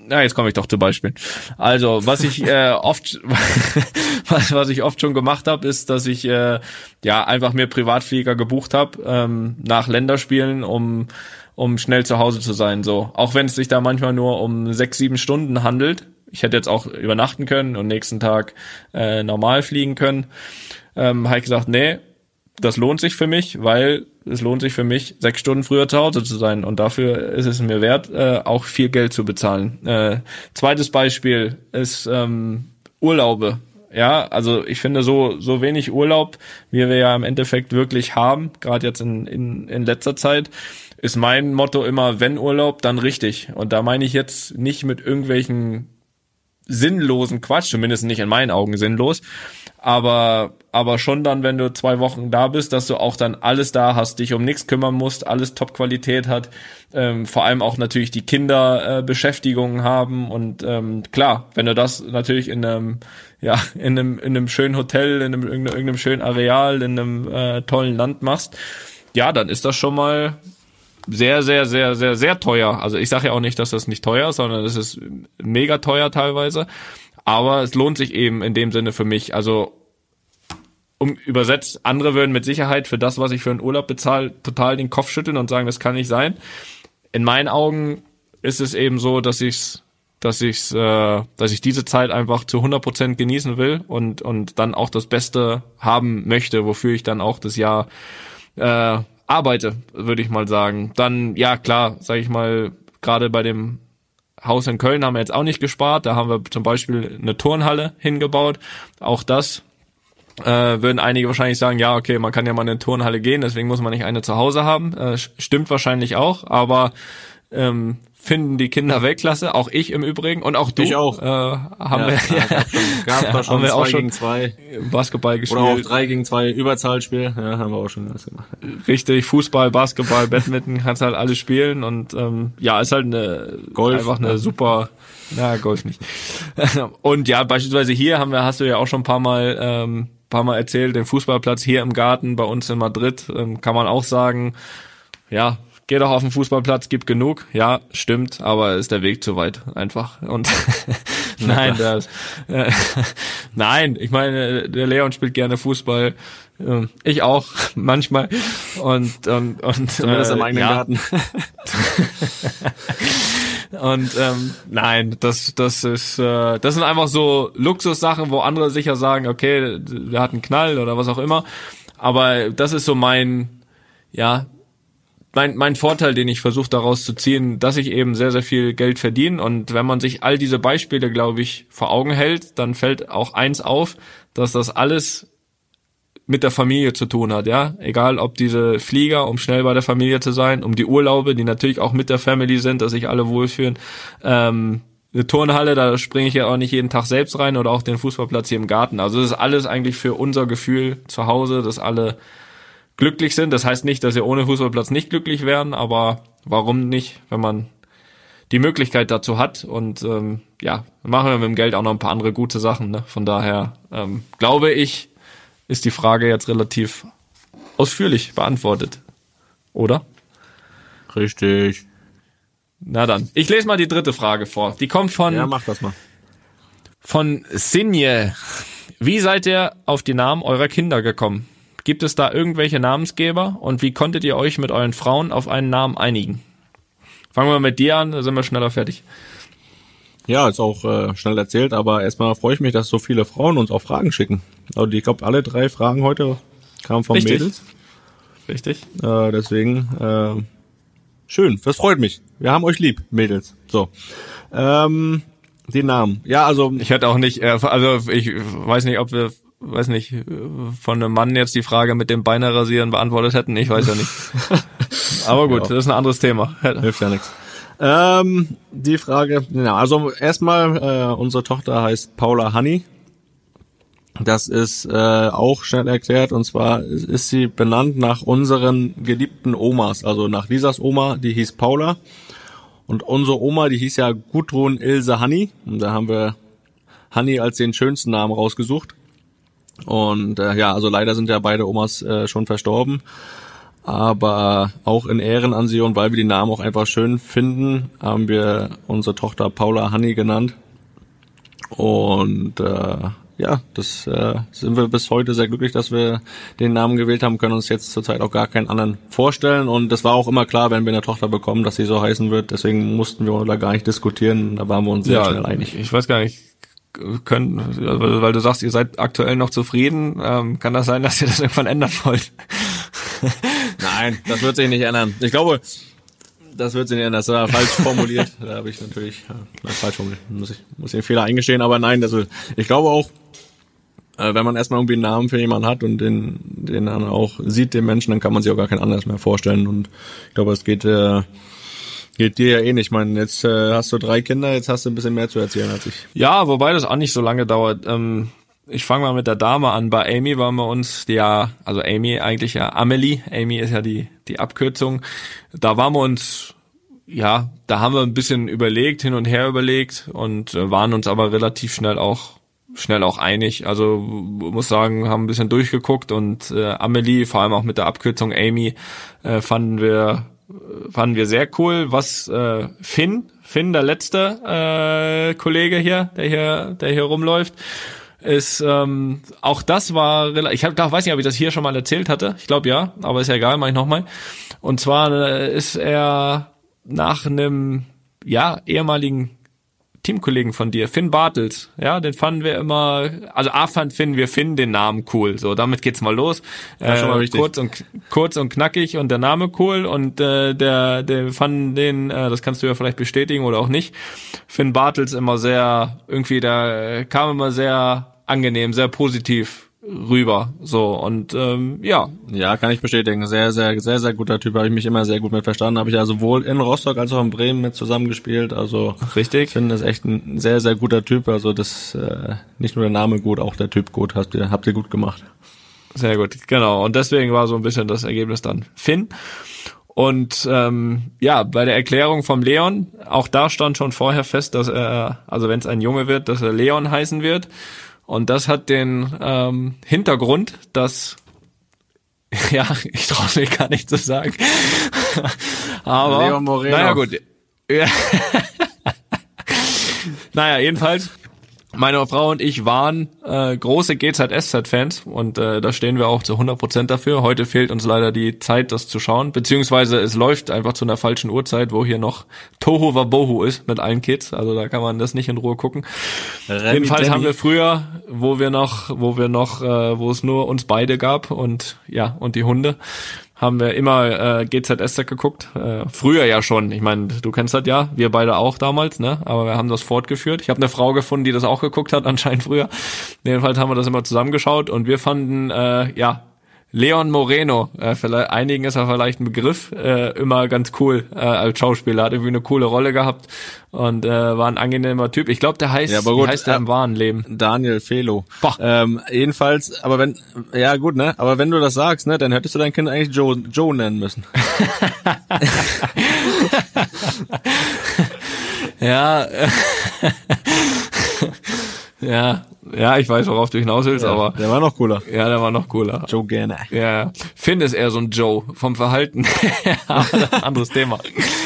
Ja, jetzt komme ich doch zu Beispielen. Also, was ich oft schon gemacht habe, ist, dass ich einfach mir Privatflieger gebucht habe nach Länderspielen, um schnell zu Hause zu sein. So, auch wenn es sich da manchmal nur um 6-7 Stunden handelt. Ich hätte jetzt auch übernachten können und nächsten Tag normal fliegen können. Habe ich gesagt, nee, das lohnt sich für mich, weil es lohnt sich für mich, 6 Stunden früher zu Hause zu sein und dafür ist es mir wert, auch viel Geld zu bezahlen. Zweites Beispiel ist Urlaube. Ja, also ich finde so wenig Urlaub, wie wir ja im Endeffekt wirklich haben, gerade jetzt in letzter Zeit, ist mein Motto immer, wenn Urlaub, dann richtig. Und da meine ich jetzt nicht mit irgendwelchen sinnlosen Quatsch, zumindest nicht in meinen Augen sinnlos, aber schon dann, wenn du 2 Wochen da bist, dass du auch dann alles da hast, dich um nichts kümmern musst, alles Top-Qualität hat, vor allem auch natürlich die Kinder Beschäftigungen haben und klar, wenn du das natürlich in einem schönen Hotel, in irgendeinem schönen Areal, in einem tollen Land machst, ja, dann ist das schon mal sehr, sehr, sehr, sehr, sehr teuer. Also ich sage ja auch nicht, dass das nicht teuer ist, sondern es ist mega teuer teilweise. Aber es lohnt sich eben in dem Sinne für mich. Also übersetzt, andere würden mit Sicherheit für das, was ich für einen Urlaub bezahle, total den Kopf schütteln und sagen, das kann nicht sein. In meinen Augen ist es eben so, dass ich diese Zeit einfach zu 100% genießen will und dann auch das Beste haben möchte, wofür ich dann auch das Jahr arbeite, würde ich mal sagen. Dann, ja klar, sage ich mal, gerade bei dem Haus in Köln haben wir jetzt auch nicht gespart. Da haben wir zum Beispiel eine Turnhalle hingebaut. Auch das würden einige wahrscheinlich sagen, ja okay, man kann ja mal in eine Turnhalle gehen, deswegen muss man nicht eine zu Hause haben. Stimmt wahrscheinlich auch, aber finden die Kinder Weltklasse, auch ich im Übrigen und auch du. Ich auch. Haben wir schon 2 gegen 2 Basketball gespielt. Oder auch 3 gegen 2 Überzahlspiel. Ja, haben wir auch schon alles gemacht. Richtig, Fußball, Basketball, Badminton, kannst halt alles spielen und ist halt einfach eine super, Golf nicht. Und ja, beispielsweise hier hast du ja auch schon ein paar Mal erzählt, den Fußballplatz hier im Garten bei uns in Madrid, kann man auch sagen, ja, geh doch auf den Fußballplatz, gibt genug. Ja, stimmt, aber ist der Weg zu weit einfach. Und nein, nein, ich meine, der Leon spielt gerne Fußball. Ich auch, manchmal. Und zumindest im eigenen Garten. Und nein, das sind einfach so Luxussachen, wo andere sicher sagen, okay, der hat einen Knall oder was auch immer. Aber das ist so mein Vorteil, den ich versuche daraus zu ziehen, dass ich eben sehr, sehr viel Geld verdiene. Und wenn man sich all diese Beispiele, glaube ich, vor Augen hält, dann fällt auch eins auf, dass das alles mit der Familie zu tun hat, ja. Egal, ob diese Flieger, um schnell bei der Familie zu sein, um die Urlaube, die natürlich auch mit der Family sind, dass sich alle wohlfühlen. Eine Turnhalle, da springe ich ja auch nicht jeden Tag selbst rein oder auch den Fußballplatz hier im Garten. Also das ist alles eigentlich für unser Gefühl zu Hause, dass alle glücklich sind. Das heißt nicht, dass wir ohne Fußballplatz nicht glücklich werden, aber warum nicht, wenn man die Möglichkeit dazu hat und machen wir mit dem Geld auch noch ein paar andere gute Sachen. Ne? Von daher glaube ich, ist die Frage jetzt relativ ausführlich beantwortet. Oder? Richtig. Na dann, ich lese mal die dritte Frage vor. Die kommt von... Ja, mach das mal. Von Sinje. Wie seid ihr auf die Namen eurer Kinder gekommen? Gibt es da irgendwelche Namensgeber und wie konntet ihr euch mit euren Frauen auf einen Namen einigen? Fangen wir mit dir an, da sind wir schneller fertig. Ja, ist auch schnell erzählt, aber erstmal freue ich mich, dass so viele Frauen uns auch Fragen schicken. Also ich glaube, alle 3 Fragen heute kamen von Mädels. Richtig. Deswegen schön, das freut mich. Wir haben euch lieb, Mädels. So, die Namen. Ja, also ich hätte auch nicht, also ich weiß nicht, ob wir von einem Mann jetzt die Frage mit dem Beine rasieren beantwortet hätten. Ich weiß ja nicht. Aber gut, das ist ein anderes Thema. Hilft ja nichts. Die Frage, also erstmal, unsere Tochter heißt Paula Hanni. Das ist auch schnell erklärt, und zwar ist sie benannt nach unseren geliebten Omas, also nach Lisas Oma, die hieß Paula. Und unsere Oma, die hieß ja Gudrun Ilse Hanni. Und da haben wir Hanni als den schönsten Namen rausgesucht. Und also leider sind ja beide Omas schon verstorben. Aber auch in Ehren an sie und weil wir die Namen auch einfach schön finden, haben wir unsere Tochter Paula Honey genannt. Und das sind wir bis heute sehr glücklich, dass wir den Namen gewählt haben, können uns jetzt zurzeit auch gar keinen anderen vorstellen. Und es war auch immer klar, wenn wir eine Tochter bekommen, dass sie so heißen wird. Deswegen mussten wir da gar nicht diskutieren. Da waren wir uns sehr schnell einig. Ich weiß gar nicht, weil du sagst, ihr seid aktuell noch zufrieden. Kann das sein, dass ihr das irgendwann ändern wollt? Nein, das wird sich nicht ändern. Ich glaube, das wird sich nicht ändern. Das war falsch formuliert. Da habe ich natürlich falsch formuliert. Muss ich den Fehler eingestehen. Aber nein, ich glaube auch, wenn man erstmal irgendwie einen Namen für jemanden hat und den dann auch sieht, den Menschen, dann kann man sich auch gar kein anderes mehr vorstellen. Und ich glaube, es geht dir ja ähnlich. Ich meine, jetzt hast du 3 Kinder, jetzt hast du ein bisschen mehr zu erzählen als ich. Ja, wobei das auch nicht so lange dauert. Ich fange mal mit der Dame an. Bei Amy waren wir uns, also Amy eigentlich ja Amelie. Amy ist ja die Abkürzung. Da waren wir uns, da haben wir ein bisschen hin und her überlegt und waren uns aber relativ schnell auch einig. Also muss sagen, haben ein bisschen durchgeguckt und Amelie, vor allem auch mit der Abkürzung Amy, fanden wir sehr cool. Was Finn, der letzte Kollege hier, der hier rumläuft, ist auch das war weiß nicht, ob ich das hier schon mal erzählt hatte. Ich glaube ja, aber ist ja egal, mach ich nochmal. Und zwar ist er nach einem ehemaligen Teamkollegen von dir, Finn Bartels, den fanden wir immer, also finden wir Finn den Namen cool, so, damit geht's mal los, schon mal wichtig. kurz und knackig und der Name cool und der fanden den, das kannst du ja vielleicht bestätigen oder auch nicht, Finn Bartels immer sehr, irgendwie, der kam immer sehr angenehm, sehr positiv rüber, so, und Ja, kann ich bestätigen. Sehr, sehr, sehr, sehr guter Typ, habe ich mich immer sehr gut mit verstanden. Habe ich ja sowohl in Rostock als auch in Bremen mit zusammengespielt, also richtig. Ich finde, das ist echt ein sehr, sehr guter Typ, also das, nicht nur der Name gut, auch der Typ gut, habt ihr gut gemacht. Sehr gut, genau, und deswegen war so ein bisschen das Ergebnis dann Finn. Und bei der Erklärung vom Leon, auch da stand schon vorher fest, dass er, also wenn es ein Junge wird, dass er Leon heißen wird. Und das hat den Hintergrund, dass, ich traue mich gar nicht zu sagen, aber Leon Moreno. Naja gut, jedenfalls, meine Frau und ich waren große GZSZ-Fans und da stehen wir auch zu 100% dafür. Heute fehlt uns leider die Zeit, das zu schauen, beziehungsweise es läuft einfach zu einer falschen Uhrzeit, wo hier noch Tohu Wabohu ist mit allen Kids, also da kann man das nicht in Ruhe gucken. Jedenfalls haben wir früher, wo es nur uns beide gab und die Hunde, haben wir immer GZSZ geguckt. Früher ja schon. Ich meine, du kennst das ja, wir beide auch damals, ne? Aber wir haben das fortgeführt. Ich habe eine Frau gefunden, die das auch geguckt hat, anscheinend früher. Jedenfalls haben wir das immer zusammengeschaut und wir fanden, Leon Moreno, vielleicht einigen ist er vielleicht ein Begriff, immer ganz cool als Schauspieler, hat irgendwie eine coole Rolle gehabt und war ein angenehmer Typ. Ich glaube, der heißt, wie heißt der im wahren Leben? Daniel Felo. Jedenfalls, aber wenn du das sagst, ne, dann hättest du dein Kind eigentlich Joe nennen müssen. Ja, ich weiß, worauf du hinaus willst, aber... Der war noch cooler. Ja, der war noch cooler. Joe gerne. Ja, Finn ist eher so ein Joe vom Verhalten. Aber das ist ein anderes Thema.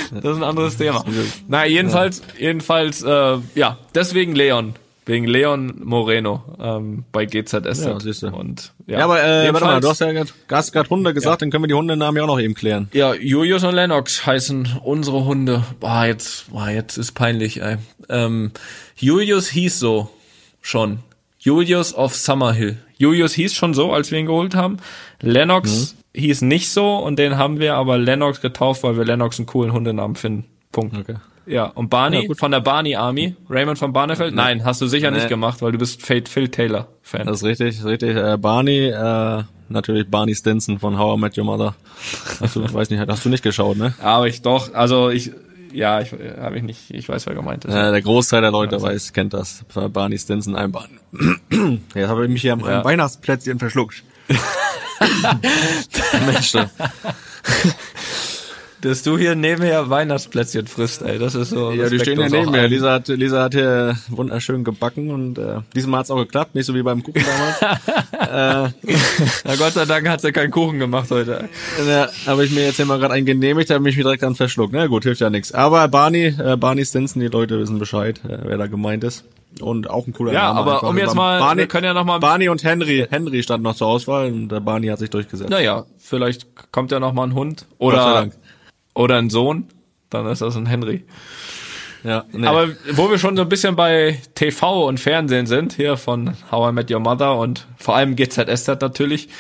Na, jedenfalls, deswegen Leon. Wegen Leon Moreno bei GZSZ. Ja, siehst du. Und, aber warte mal, du hast gerade Hunde gesagt, dann können wir die Hundenamen ja auch noch eben klären. Ja, Julius und Lennox heißen unsere Hunde. Jetzt ist peinlich, ey. Julius hieß so schon. Julius of Summerhill. Julius hieß schon so, als wir ihn geholt haben. Lennox hieß nicht so und den haben wir aber Lennox getauft, weil wir Lennox einen coolen Hundenamen finden. Punkt. Okay. Ja, und Barney von der Barney Army, Raymond von Barnefeld? Nein, hast du sicher nicht gemacht, weil du bist Phil Taylor Fan. Das ist richtig. Barney, natürlich Barney Stinson von How I Met Your Mother. Hast du nicht geschaut, ne? Aber ich weiß, wer gemeint ist. Der Großteil der Leute kennt das. Barney Stinson, ein Barney. Jetzt habe ich mich hier am Weihnachtsplätzchen verschluckt. Mensch. dass du hier nebenher Weihnachtsplätzchen frisst, ey, das ist so. Ja, die stehen ja neben mir. Lisa hat hier wunderschön gebacken und diesmal hat's auch geklappt, nicht so wie beim Kuchen damals. Na Gott sei Dank hat sie keinen Kuchen gemacht heute. Ja, habe ich mir jetzt hier mal gerade einen genehmigt, habe mich direkt dann verschluckt. Na gut, hilft ja nichts. Aber Barney Stinson, die Leute wissen Bescheid, wer da gemeint ist. Und auch ein cooler Name. Ja, aber einfach. um jetzt mal, Barney, wir können ja noch mal... Barney und Henry. Henry stand noch zur Auswahl und der Barney hat sich durchgesetzt. Naja, vielleicht kommt ja noch mal ein Hund oder ein Sohn, dann ist das ein Henry. Ja, nee. Aber wo wir schon so ein bisschen bei TV und Fernsehen sind, hier von How I Met Your Mother und vor allem GZSZ natürlich,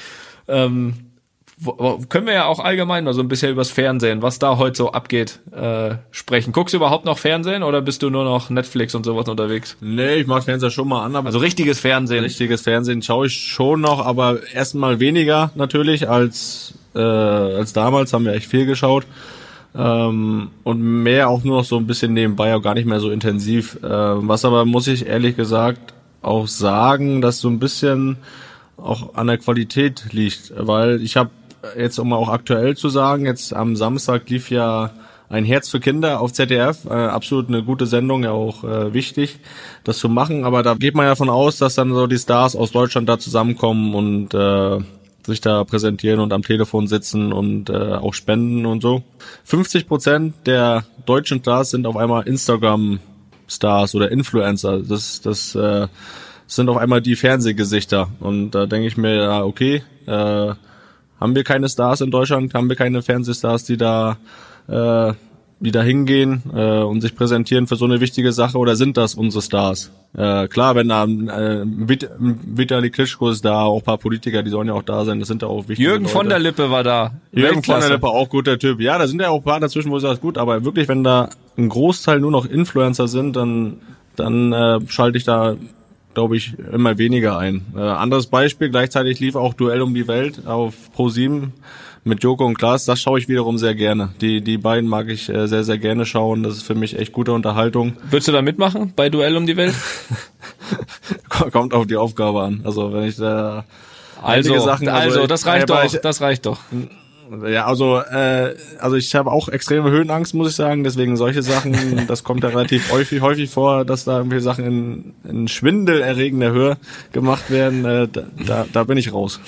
können wir ja auch allgemein mal so ein bisschen übers Fernsehen, was da heute so abgeht, sprechen. Guckst du überhaupt noch Fernsehen oder bist du nur noch Netflix und sowas unterwegs? Nee, ich mach Fernseher schon mal an. Aber also richtiges Fernsehen. Richtiges Fernsehen schaue ich schon noch, aber erstmal weniger natürlich als damals, haben wir echt viel geschaut. Und mehr auch nur noch so ein bisschen nebenbei, auch gar nicht mehr so intensiv. Was aber, muss ich ehrlich gesagt auch sagen, dass so ein bisschen auch an der Qualität liegt, weil ich habe jetzt, um auch aktuell zu sagen, jetzt am Samstag lief ja Ein Herz für Kinder auf ZDF, absolut eine gute Sendung, ja auch wichtig, das zu machen, aber da geht man ja davon aus, dass dann so die Stars aus Deutschland da zusammenkommen und sich da präsentieren und am Telefon sitzen und auch spenden und so. 50% der deutschen Stars sind auf einmal Instagram-Stars oder Influencer, das sind auf einmal die Fernsehgesichter und da denke ich mir, ja okay, haben wir keine Stars in Deutschland, haben wir keine Fernsehstars, die da hingehen und sich präsentieren für so eine wichtige Sache, oder sind das unsere Stars? Klar, wenn da Vitali Klitschko ist da, auch ein paar Politiker, die sollen ja auch da sein, das sind ja auch wichtige Jürgen Leute. von der Lippe war da. Jürgen von der Lippe, auch guter Typ. Ja, da sind ja auch ein paar dazwischen, wo ich sage, gut, aber wirklich, wenn da ein Großteil nur noch Influencer sind, dann schalte ich da, glaube ich, immer weniger ein. Anderes Beispiel, gleichzeitig lief auch Duell um die Welt auf Pro7 mit Joko und Klaas, das schaue ich wiederum sehr gerne. Die beiden mag ich sehr, sehr gerne schauen, das ist für mich echt gute Unterhaltung. Würdest du da mitmachen bei Duell um die Welt? Kommt auf die Aufgabe an. Also wenn ich da das reicht doch. Ja, also ich habe auch extreme Höhenangst, muss ich sagen, deswegen solche Sachen, das kommt ja relativ häufig vor, dass da irgendwie Sachen in schwindelerregender Höhe gemacht werden, da bin ich raus.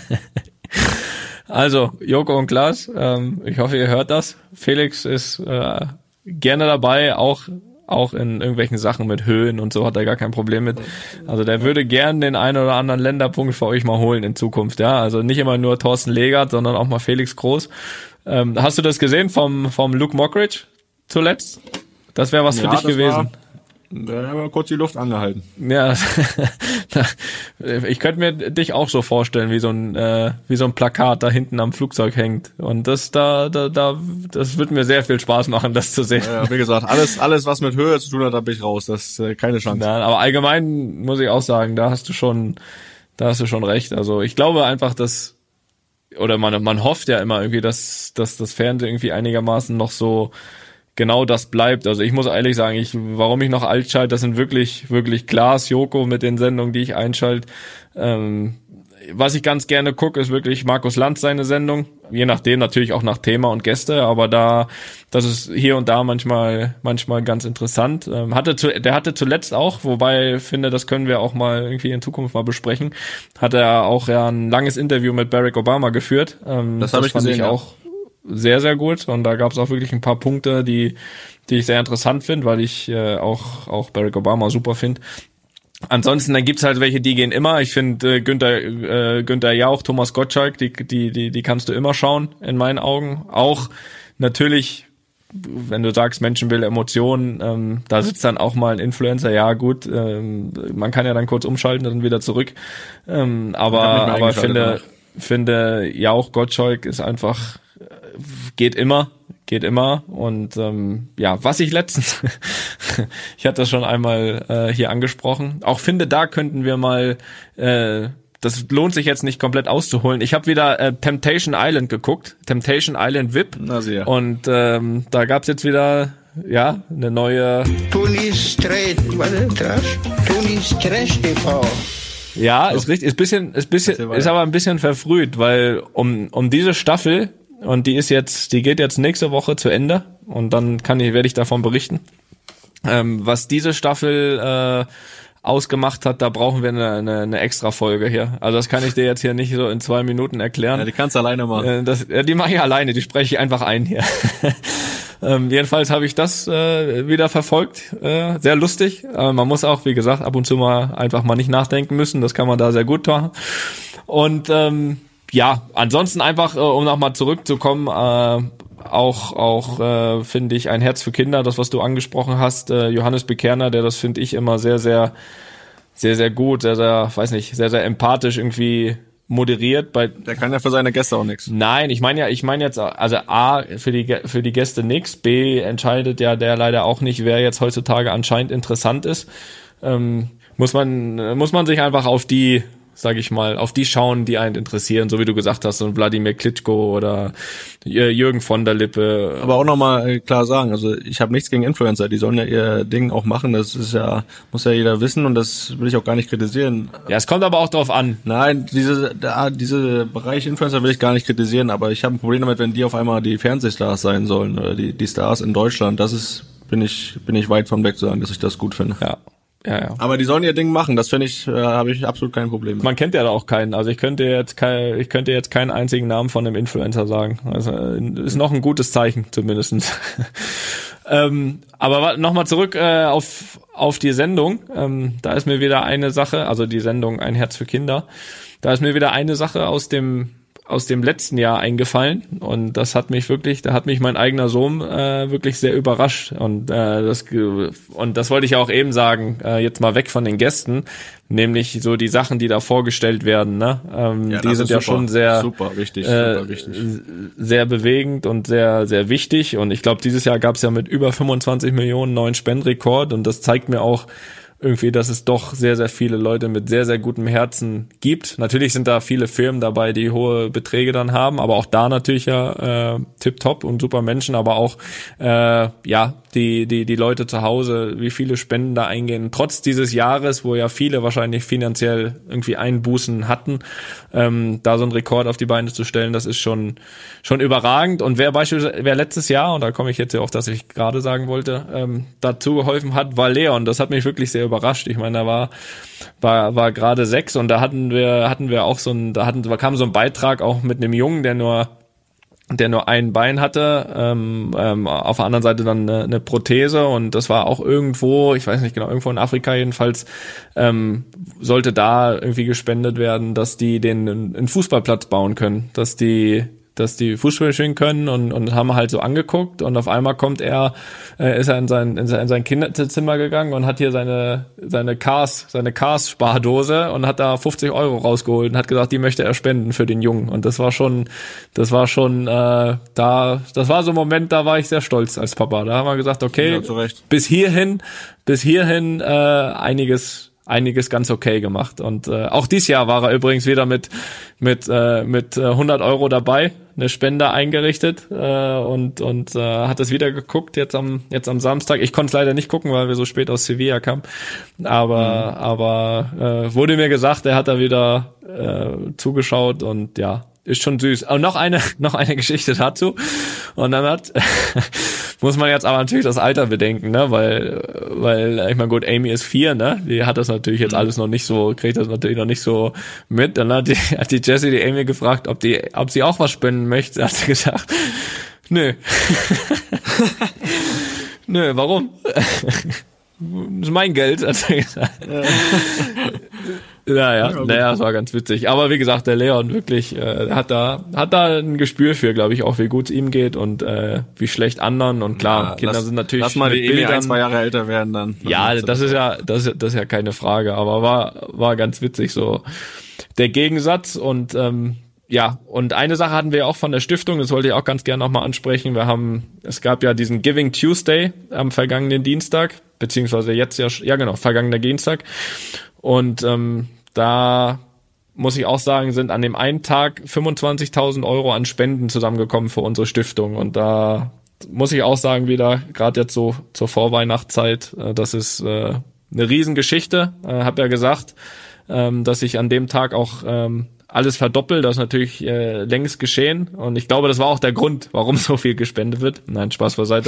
Also, Joko und Klaas, ich hoffe, ihr hört das. Felix ist gerne dabei, auch in irgendwelchen Sachen mit Höhen und so hat er gar kein Problem mit. Also der würde gern den einen oder anderen Länderpunkt für euch mal holen in Zukunft, ja. Also nicht immer nur Thorsten Legert, sondern auch mal Felix Groß. Hast du das gesehen vom Luke Mockridge zuletzt? Das wäre was für dich gewesen. Da haben wir kurz die Luft angehalten. Ja, ich könnte mir dich auch so vorstellen, wie so ein Plakat da hinten am Flugzeug hängt. Und das wird mir sehr viel Spaß machen, das zu sehen. Ja, wie gesagt, alles was mit Höhe zu tun hat, da bin ich raus. Das ist keine Chance. Ja, aber allgemein muss ich auch sagen, da hast du schon recht. Also ich glaube einfach, man hofft ja immer irgendwie, dass das Fernsehen irgendwie einigermaßen noch so genau das bleibt. Also ich muss ehrlich sagen, warum ich noch alt schalte, das sind wirklich, wirklich Klaas, Joko mit den Sendungen, die ich einschalte. Was ich ganz gerne gucke, ist wirklich Markus Lanz seine Sendung. Je nachdem natürlich auch nach Thema und Gäste, aber das ist hier und da manchmal ganz interessant. Der hatte zuletzt auch, wobei ich finde, das können wir auch mal irgendwie in Zukunft mal besprechen, hat er auch ja ein langes Interview mit Barack Obama geführt. Das habe ich fand gesehen, ich auch sehr, sehr gut, und da gab es auch wirklich ein paar Punkte, die ich sehr interessant finde, weil ich auch Barack Obama super finde. Ansonsten, dann gibt's halt welche, die gehen immer. Ich finde Günther Jauch, Thomas Gottschalk, die kannst du immer schauen, in meinen Augen. Auch natürlich, wenn du sagst Menschenbild, Emotionen, da sitzt dann auch mal ein Influencer, ja gut, man kann ja dann kurz umschalten, dann wieder zurück. Aber finde Jauch, Gottschalk ist einfach, geht immer und was ich letztens ich hatte das schon einmal hier angesprochen, auch finde, da könnten wir mal das lohnt sich jetzt nicht komplett auszuholen. Ich habe wieder Temptation Island geguckt, Temptation Island VIP. Na sehr. Und da gab's jetzt wieder eine neue Tunis Trash TV. Ja, ist richtig, ist aber ein bisschen verfrüht, weil um diese Staffel und die geht jetzt nächste Woche zu Ende und dann werde ich davon berichten. Was diese Staffel ausgemacht hat, da brauchen wir eine extra Folge hier. Also das kann ich dir jetzt hier nicht so in 2 Minuten erklären. Ja, die kannst du alleine machen. Die mache ich alleine, die spreche ich einfach ein hier. Jedenfalls habe ich das wieder verfolgt. Sehr lustig. Man muss auch, wie gesagt, ab und zu mal einfach mal nicht nachdenken müssen. Das kann man da sehr gut machen. Und ansonsten einfach, um nochmal zurückzukommen, auch finde ich ein Herz für Kinder, das was du angesprochen hast, Johannes Bekerner, der das finde ich immer sehr, sehr, sehr, sehr gut, sehr, sehr empathisch irgendwie moderiert. Der kann ja für seine Gäste auch nichts. Nein, ich meine jetzt, also A, für die Gäste nichts, B, entscheidet ja der leider auch nicht, wer jetzt heutzutage anscheinend interessant ist. Muss man sich einfach auf die schauen, die einen interessieren, so wie du gesagt hast, so ein Wladimir Klitschko oder Jürgen von der Lippe. Aber auch nochmal klar sagen, also ich habe nichts gegen Influencer, die sollen ja ihr Ding auch machen, das ist ja, muss ja jeder wissen und das will ich auch gar nicht kritisieren. Ja, es kommt aber auch drauf an. Nein, diese Bereich Influencer will ich gar nicht kritisieren, aber ich habe ein Problem damit, wenn die auf einmal die Fernsehstars sein sollen oder die Stars in Deutschland, bin ich weit von weg zu sagen, dass ich das gut finde. Ja. Ja. Aber die sollen ihr Ding machen, das finde ich, habe ich absolut kein Problem mit. Man kennt ja da auch keinen, also ich könnte jetzt keinen einzigen Namen von einem Influencer sagen. Also ist noch ein gutes Zeichen zumindestens. Aber nochmal zurück auf die Sendung. Da ist mir wieder eine Sache, also die Sendung Ein Herz für Kinder, da ist mir wieder eine Sache aus dem letzten Jahr eingefallen und da hat mich mein eigener Sohn wirklich sehr überrascht und das wollte ich ja auch eben sagen, jetzt mal weg von den Gästen, nämlich so die Sachen, die da vorgestellt werden, ne? Die sind ja schon super wichtig. Sehr bewegend und sehr, sehr wichtig und ich glaube, dieses Jahr gab es ja mit über 25 Millionen neuen Spendenrekord und das zeigt mir auch irgendwie, dass es doch sehr, sehr viele Leute mit sehr, sehr gutem Herzen gibt. Natürlich sind da viele Firmen dabei, die hohe Beträge dann haben, aber auch da natürlich ja tipptopp und super Menschen, aber auch die Leute zu Hause, wie viele Spenden da eingehen. Trotz dieses Jahres, wo ja viele wahrscheinlich finanziell irgendwie Einbußen hatten, da so einen Rekord auf die Beine zu stellen, das ist schon überragend. Und wer letztes Jahr, und da komme ich jetzt ja auch, dass ich gerade sagen wollte, dazu geholfen hat, war Leon. Das hat mich wirklich sehr überrascht. Ich meine, da war gerade 6 und da hatten wir auch kam so ein Beitrag auch mit einem Jungen, der nur ein Bein hatte, auf der anderen Seite dann eine Prothese und das war auch irgendwo, ich weiß nicht genau, irgendwo in Afrika jedenfalls, sollte da irgendwie gespendet werden, dass die einen Fußballplatz bauen können, dass die Fußball spielen können und haben halt so angeguckt und auf einmal ist er in sein Kinderzimmer gegangen und hat hier seine Cars-Spardose und hat da 50 Euro rausgeholt und hat gesagt, die möchte er spenden für den Jungen und das war so ein Moment, da war ich sehr stolz als Papa. Da haben wir gesagt, okay, ja, bis hierhin einiges ganz okay gemacht und auch dieses Jahr war er übrigens wieder mit 100 Euro dabei, eine Spende eingerichtet und hat es wieder geguckt jetzt am Samstag. Ich konnte es leider nicht gucken, weil wir so spät aus Sevilla kamen, aber wurde mir gesagt, er hat da wieder zugeschaut und ja, ist schon süß. Und noch eine Geschichte dazu. Und dann muss man jetzt aber natürlich das Alter bedenken, ne, weil ich meine, gut, Amy ist 4, ne, die hat das natürlich jetzt alles noch nicht so, kriegt das natürlich noch nicht so mit. Dann hat die Jessie die Amy gefragt, ob sie auch was spenden möchte. Hat sie gesagt, nö. Nö, warum? Das ist mein Geld, hat sie gesagt. Naja, das war ganz witzig. Aber wie gesagt, der Leon wirklich hat da ein Gespür für, glaube ich, auch wie gut es ihm geht und wie schlecht anderen. Und klar, ja, Kinder sind natürlich. Lass mal die Emi 1-2 Jahre älter werden dann. Ja, das ist ja keine Frage. Aber war ganz witzig so der Gegensatz und ja, und eine Sache hatten wir ja auch von der Stiftung, das wollte ich auch ganz gerne nochmal ansprechen. Es gab ja diesen Giving Tuesday am vergangenen Dienstag, beziehungsweise jetzt vergangener Dienstag. Und da muss ich auch sagen, sind an dem einen Tag 25.000 Euro an Spenden zusammengekommen für unsere Stiftung. Und da muss ich auch sagen, wieder, gerade jetzt so zur Vorweihnachtszeit, das ist eine Riesengeschichte. Hab ja gesagt, dass ich an dem Tag auch alles verdoppelt. Das ist natürlich längst geschehen. Und ich glaube, das war auch der Grund, warum so viel gespendet wird. Nein, Spaß beiseite.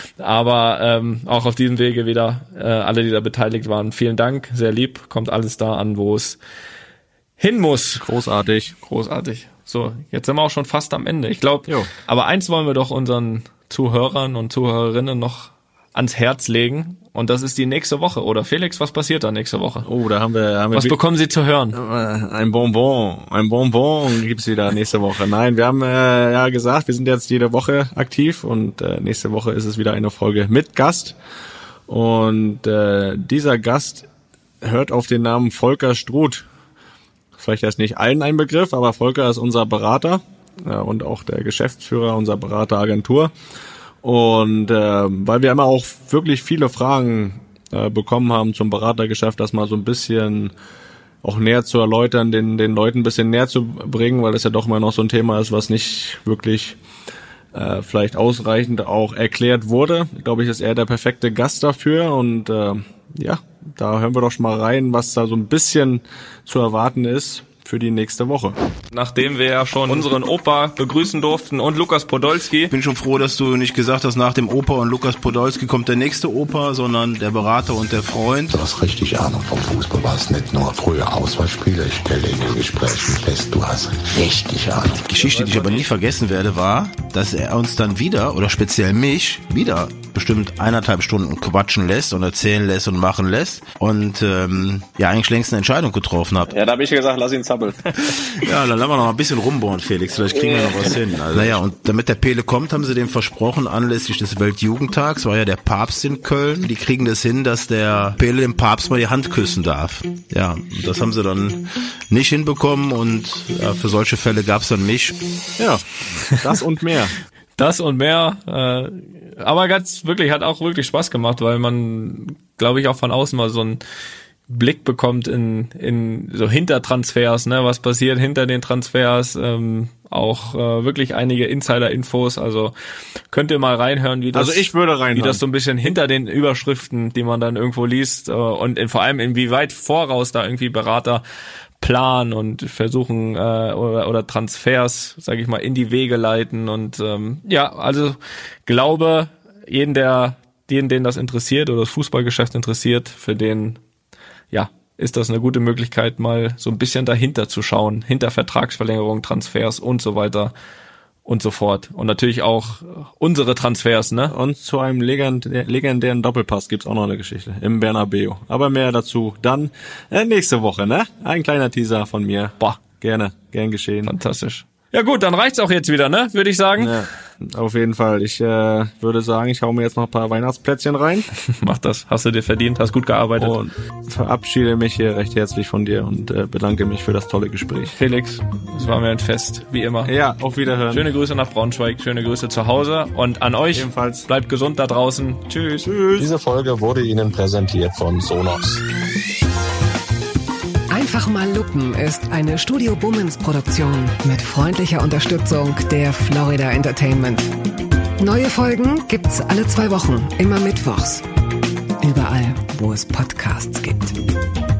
Aber auch auf diesem Wege wieder alle, die da beteiligt waren, vielen Dank. Sehr lieb. Kommt alles da an, wo es hin muss. Großartig. So, jetzt sind wir auch schon fast am Ende. Ich glaube, aber eins wollen wir doch unseren Zuhörern und Zuhörerinnen noch ans Herz legen. Und das ist die nächste Woche. Oder Felix, was passiert da nächste Woche? Oh, da haben wir was bekommen Sie zu hören? Ein Bonbon gibt's wieder nächste Woche. Nein, wir haben ja gesagt, wir sind jetzt jede Woche aktiv und nächste Woche ist es wieder eine Folge mit Gast. Und dieser Gast hört auf den Namen Volker Struth. Vielleicht ist nicht allen ein Begriff, aber Volker ist unser Berater und auch der Geschäftsführer unserer Berateragentur. Und weil wir immer auch wirklich viele Fragen bekommen haben zum Beratergeschäft, das mal so ein bisschen auch näher zu erläutern, den Leuten ein bisschen näher zu bringen, weil das ja doch immer noch so ein Thema ist, was nicht wirklich vielleicht ausreichend auch erklärt wurde. Ich glaube, ist er der perfekte Gast dafür und ja, da hören wir doch schon mal rein, was da so ein bisschen zu erwarten ist für die nächste Woche. Nachdem wir ja schon unseren Opa begrüßen durften und Lukas Podolski. Ich bin schon froh, dass du nicht gesagt hast, nach dem Opa und Lukas Podolski kommt der nächste Opa, sondern der Berater und der Freund. Du hast richtig Ahnung vom Fußball, warst nicht nur früher Auswahlspieler. Ich stelle in den Gesprächen fest, du hast richtig Ahnung. Die Geschichte, die ich aber nie vergessen werde, war, dass er uns dann wieder, oder speziell mich, wieder bestimmt 1,5 Stunden quatschen lässt und erzählen lässt und machen lässt und ja eigentlich längst eine Entscheidung getroffen hat. Ja, da habe ich gesagt, lass ihn zappeln. Ja, dann lassen wir noch mal ein bisschen rumbohren, Felix. Vielleicht kriegen wir noch was hin. Also, naja, und damit der Pele kommt, haben sie dem versprochen, anlässlich des Weltjugendtags, war ja der Papst in Köln. Die kriegen das hin, dass der Pele dem Papst mal die Hand küssen darf. Ja, und das haben sie dann nicht hinbekommen und ja, für solche Fälle gab's dann mich. Ja, das und mehr. Das und mehr, aber hat auch wirklich Spaß gemacht, weil man, glaube ich, auch von außen mal so einen Blick bekommt in so Hintertransfers, ne, was passiert hinter den Transfers, auch wirklich einige Insider-Infos, also könnt ihr mal reinhören, wie das, also ich würde reinhören, wie das so ein bisschen hinter den Überschriften, die man dann irgendwo liest und vor allem inwieweit voraus da irgendwie Berater planen und versuchen oder Transfers, sage ich mal, in die Wege leiten und ja, also glaube, den das interessiert oder das Fußballgeschäft interessiert, für den ja, ist das eine gute Möglichkeit, mal so ein bisschen dahinter zu schauen, hinter Vertragsverlängerung, Transfers und so weiter und so fort. Und natürlich auch unsere Transfers, ne? Und zu einem legendären Doppelpass gibt's auch noch eine Geschichte im Bernabeu. Aber mehr dazu dann nächste Woche, ne? Ein kleiner Teaser von mir. Boah, gern geschehen. Fantastisch. Ja gut, dann reicht's auch jetzt wieder, ne? Würde ich sagen. Ja, auf jeden Fall. Ich würde sagen, ich hau mir jetzt noch ein paar Weihnachtsplätzchen rein. Mach das. Hast du dir verdient, hast gut gearbeitet. Und verabschiede mich hier recht herzlich von dir und bedanke mich für das tolle Gespräch. Felix, es war mir ein Fest, wie immer. Ja, auf Wiederhören. Schöne Grüße nach Braunschweig, schöne Grüße zu Hause und an euch. Ebenfalls. Bleibt gesund da draußen. Tschüss. Diese Folge wurde Ihnen präsentiert von Sonos. Einfach mal lupen ist eine Studio Bummens Produktion mit freundlicher Unterstützung der Florida Entertainment. Neue Folgen gibt's alle 2 Wochen, immer mittwochs. Überall, wo es Podcasts gibt.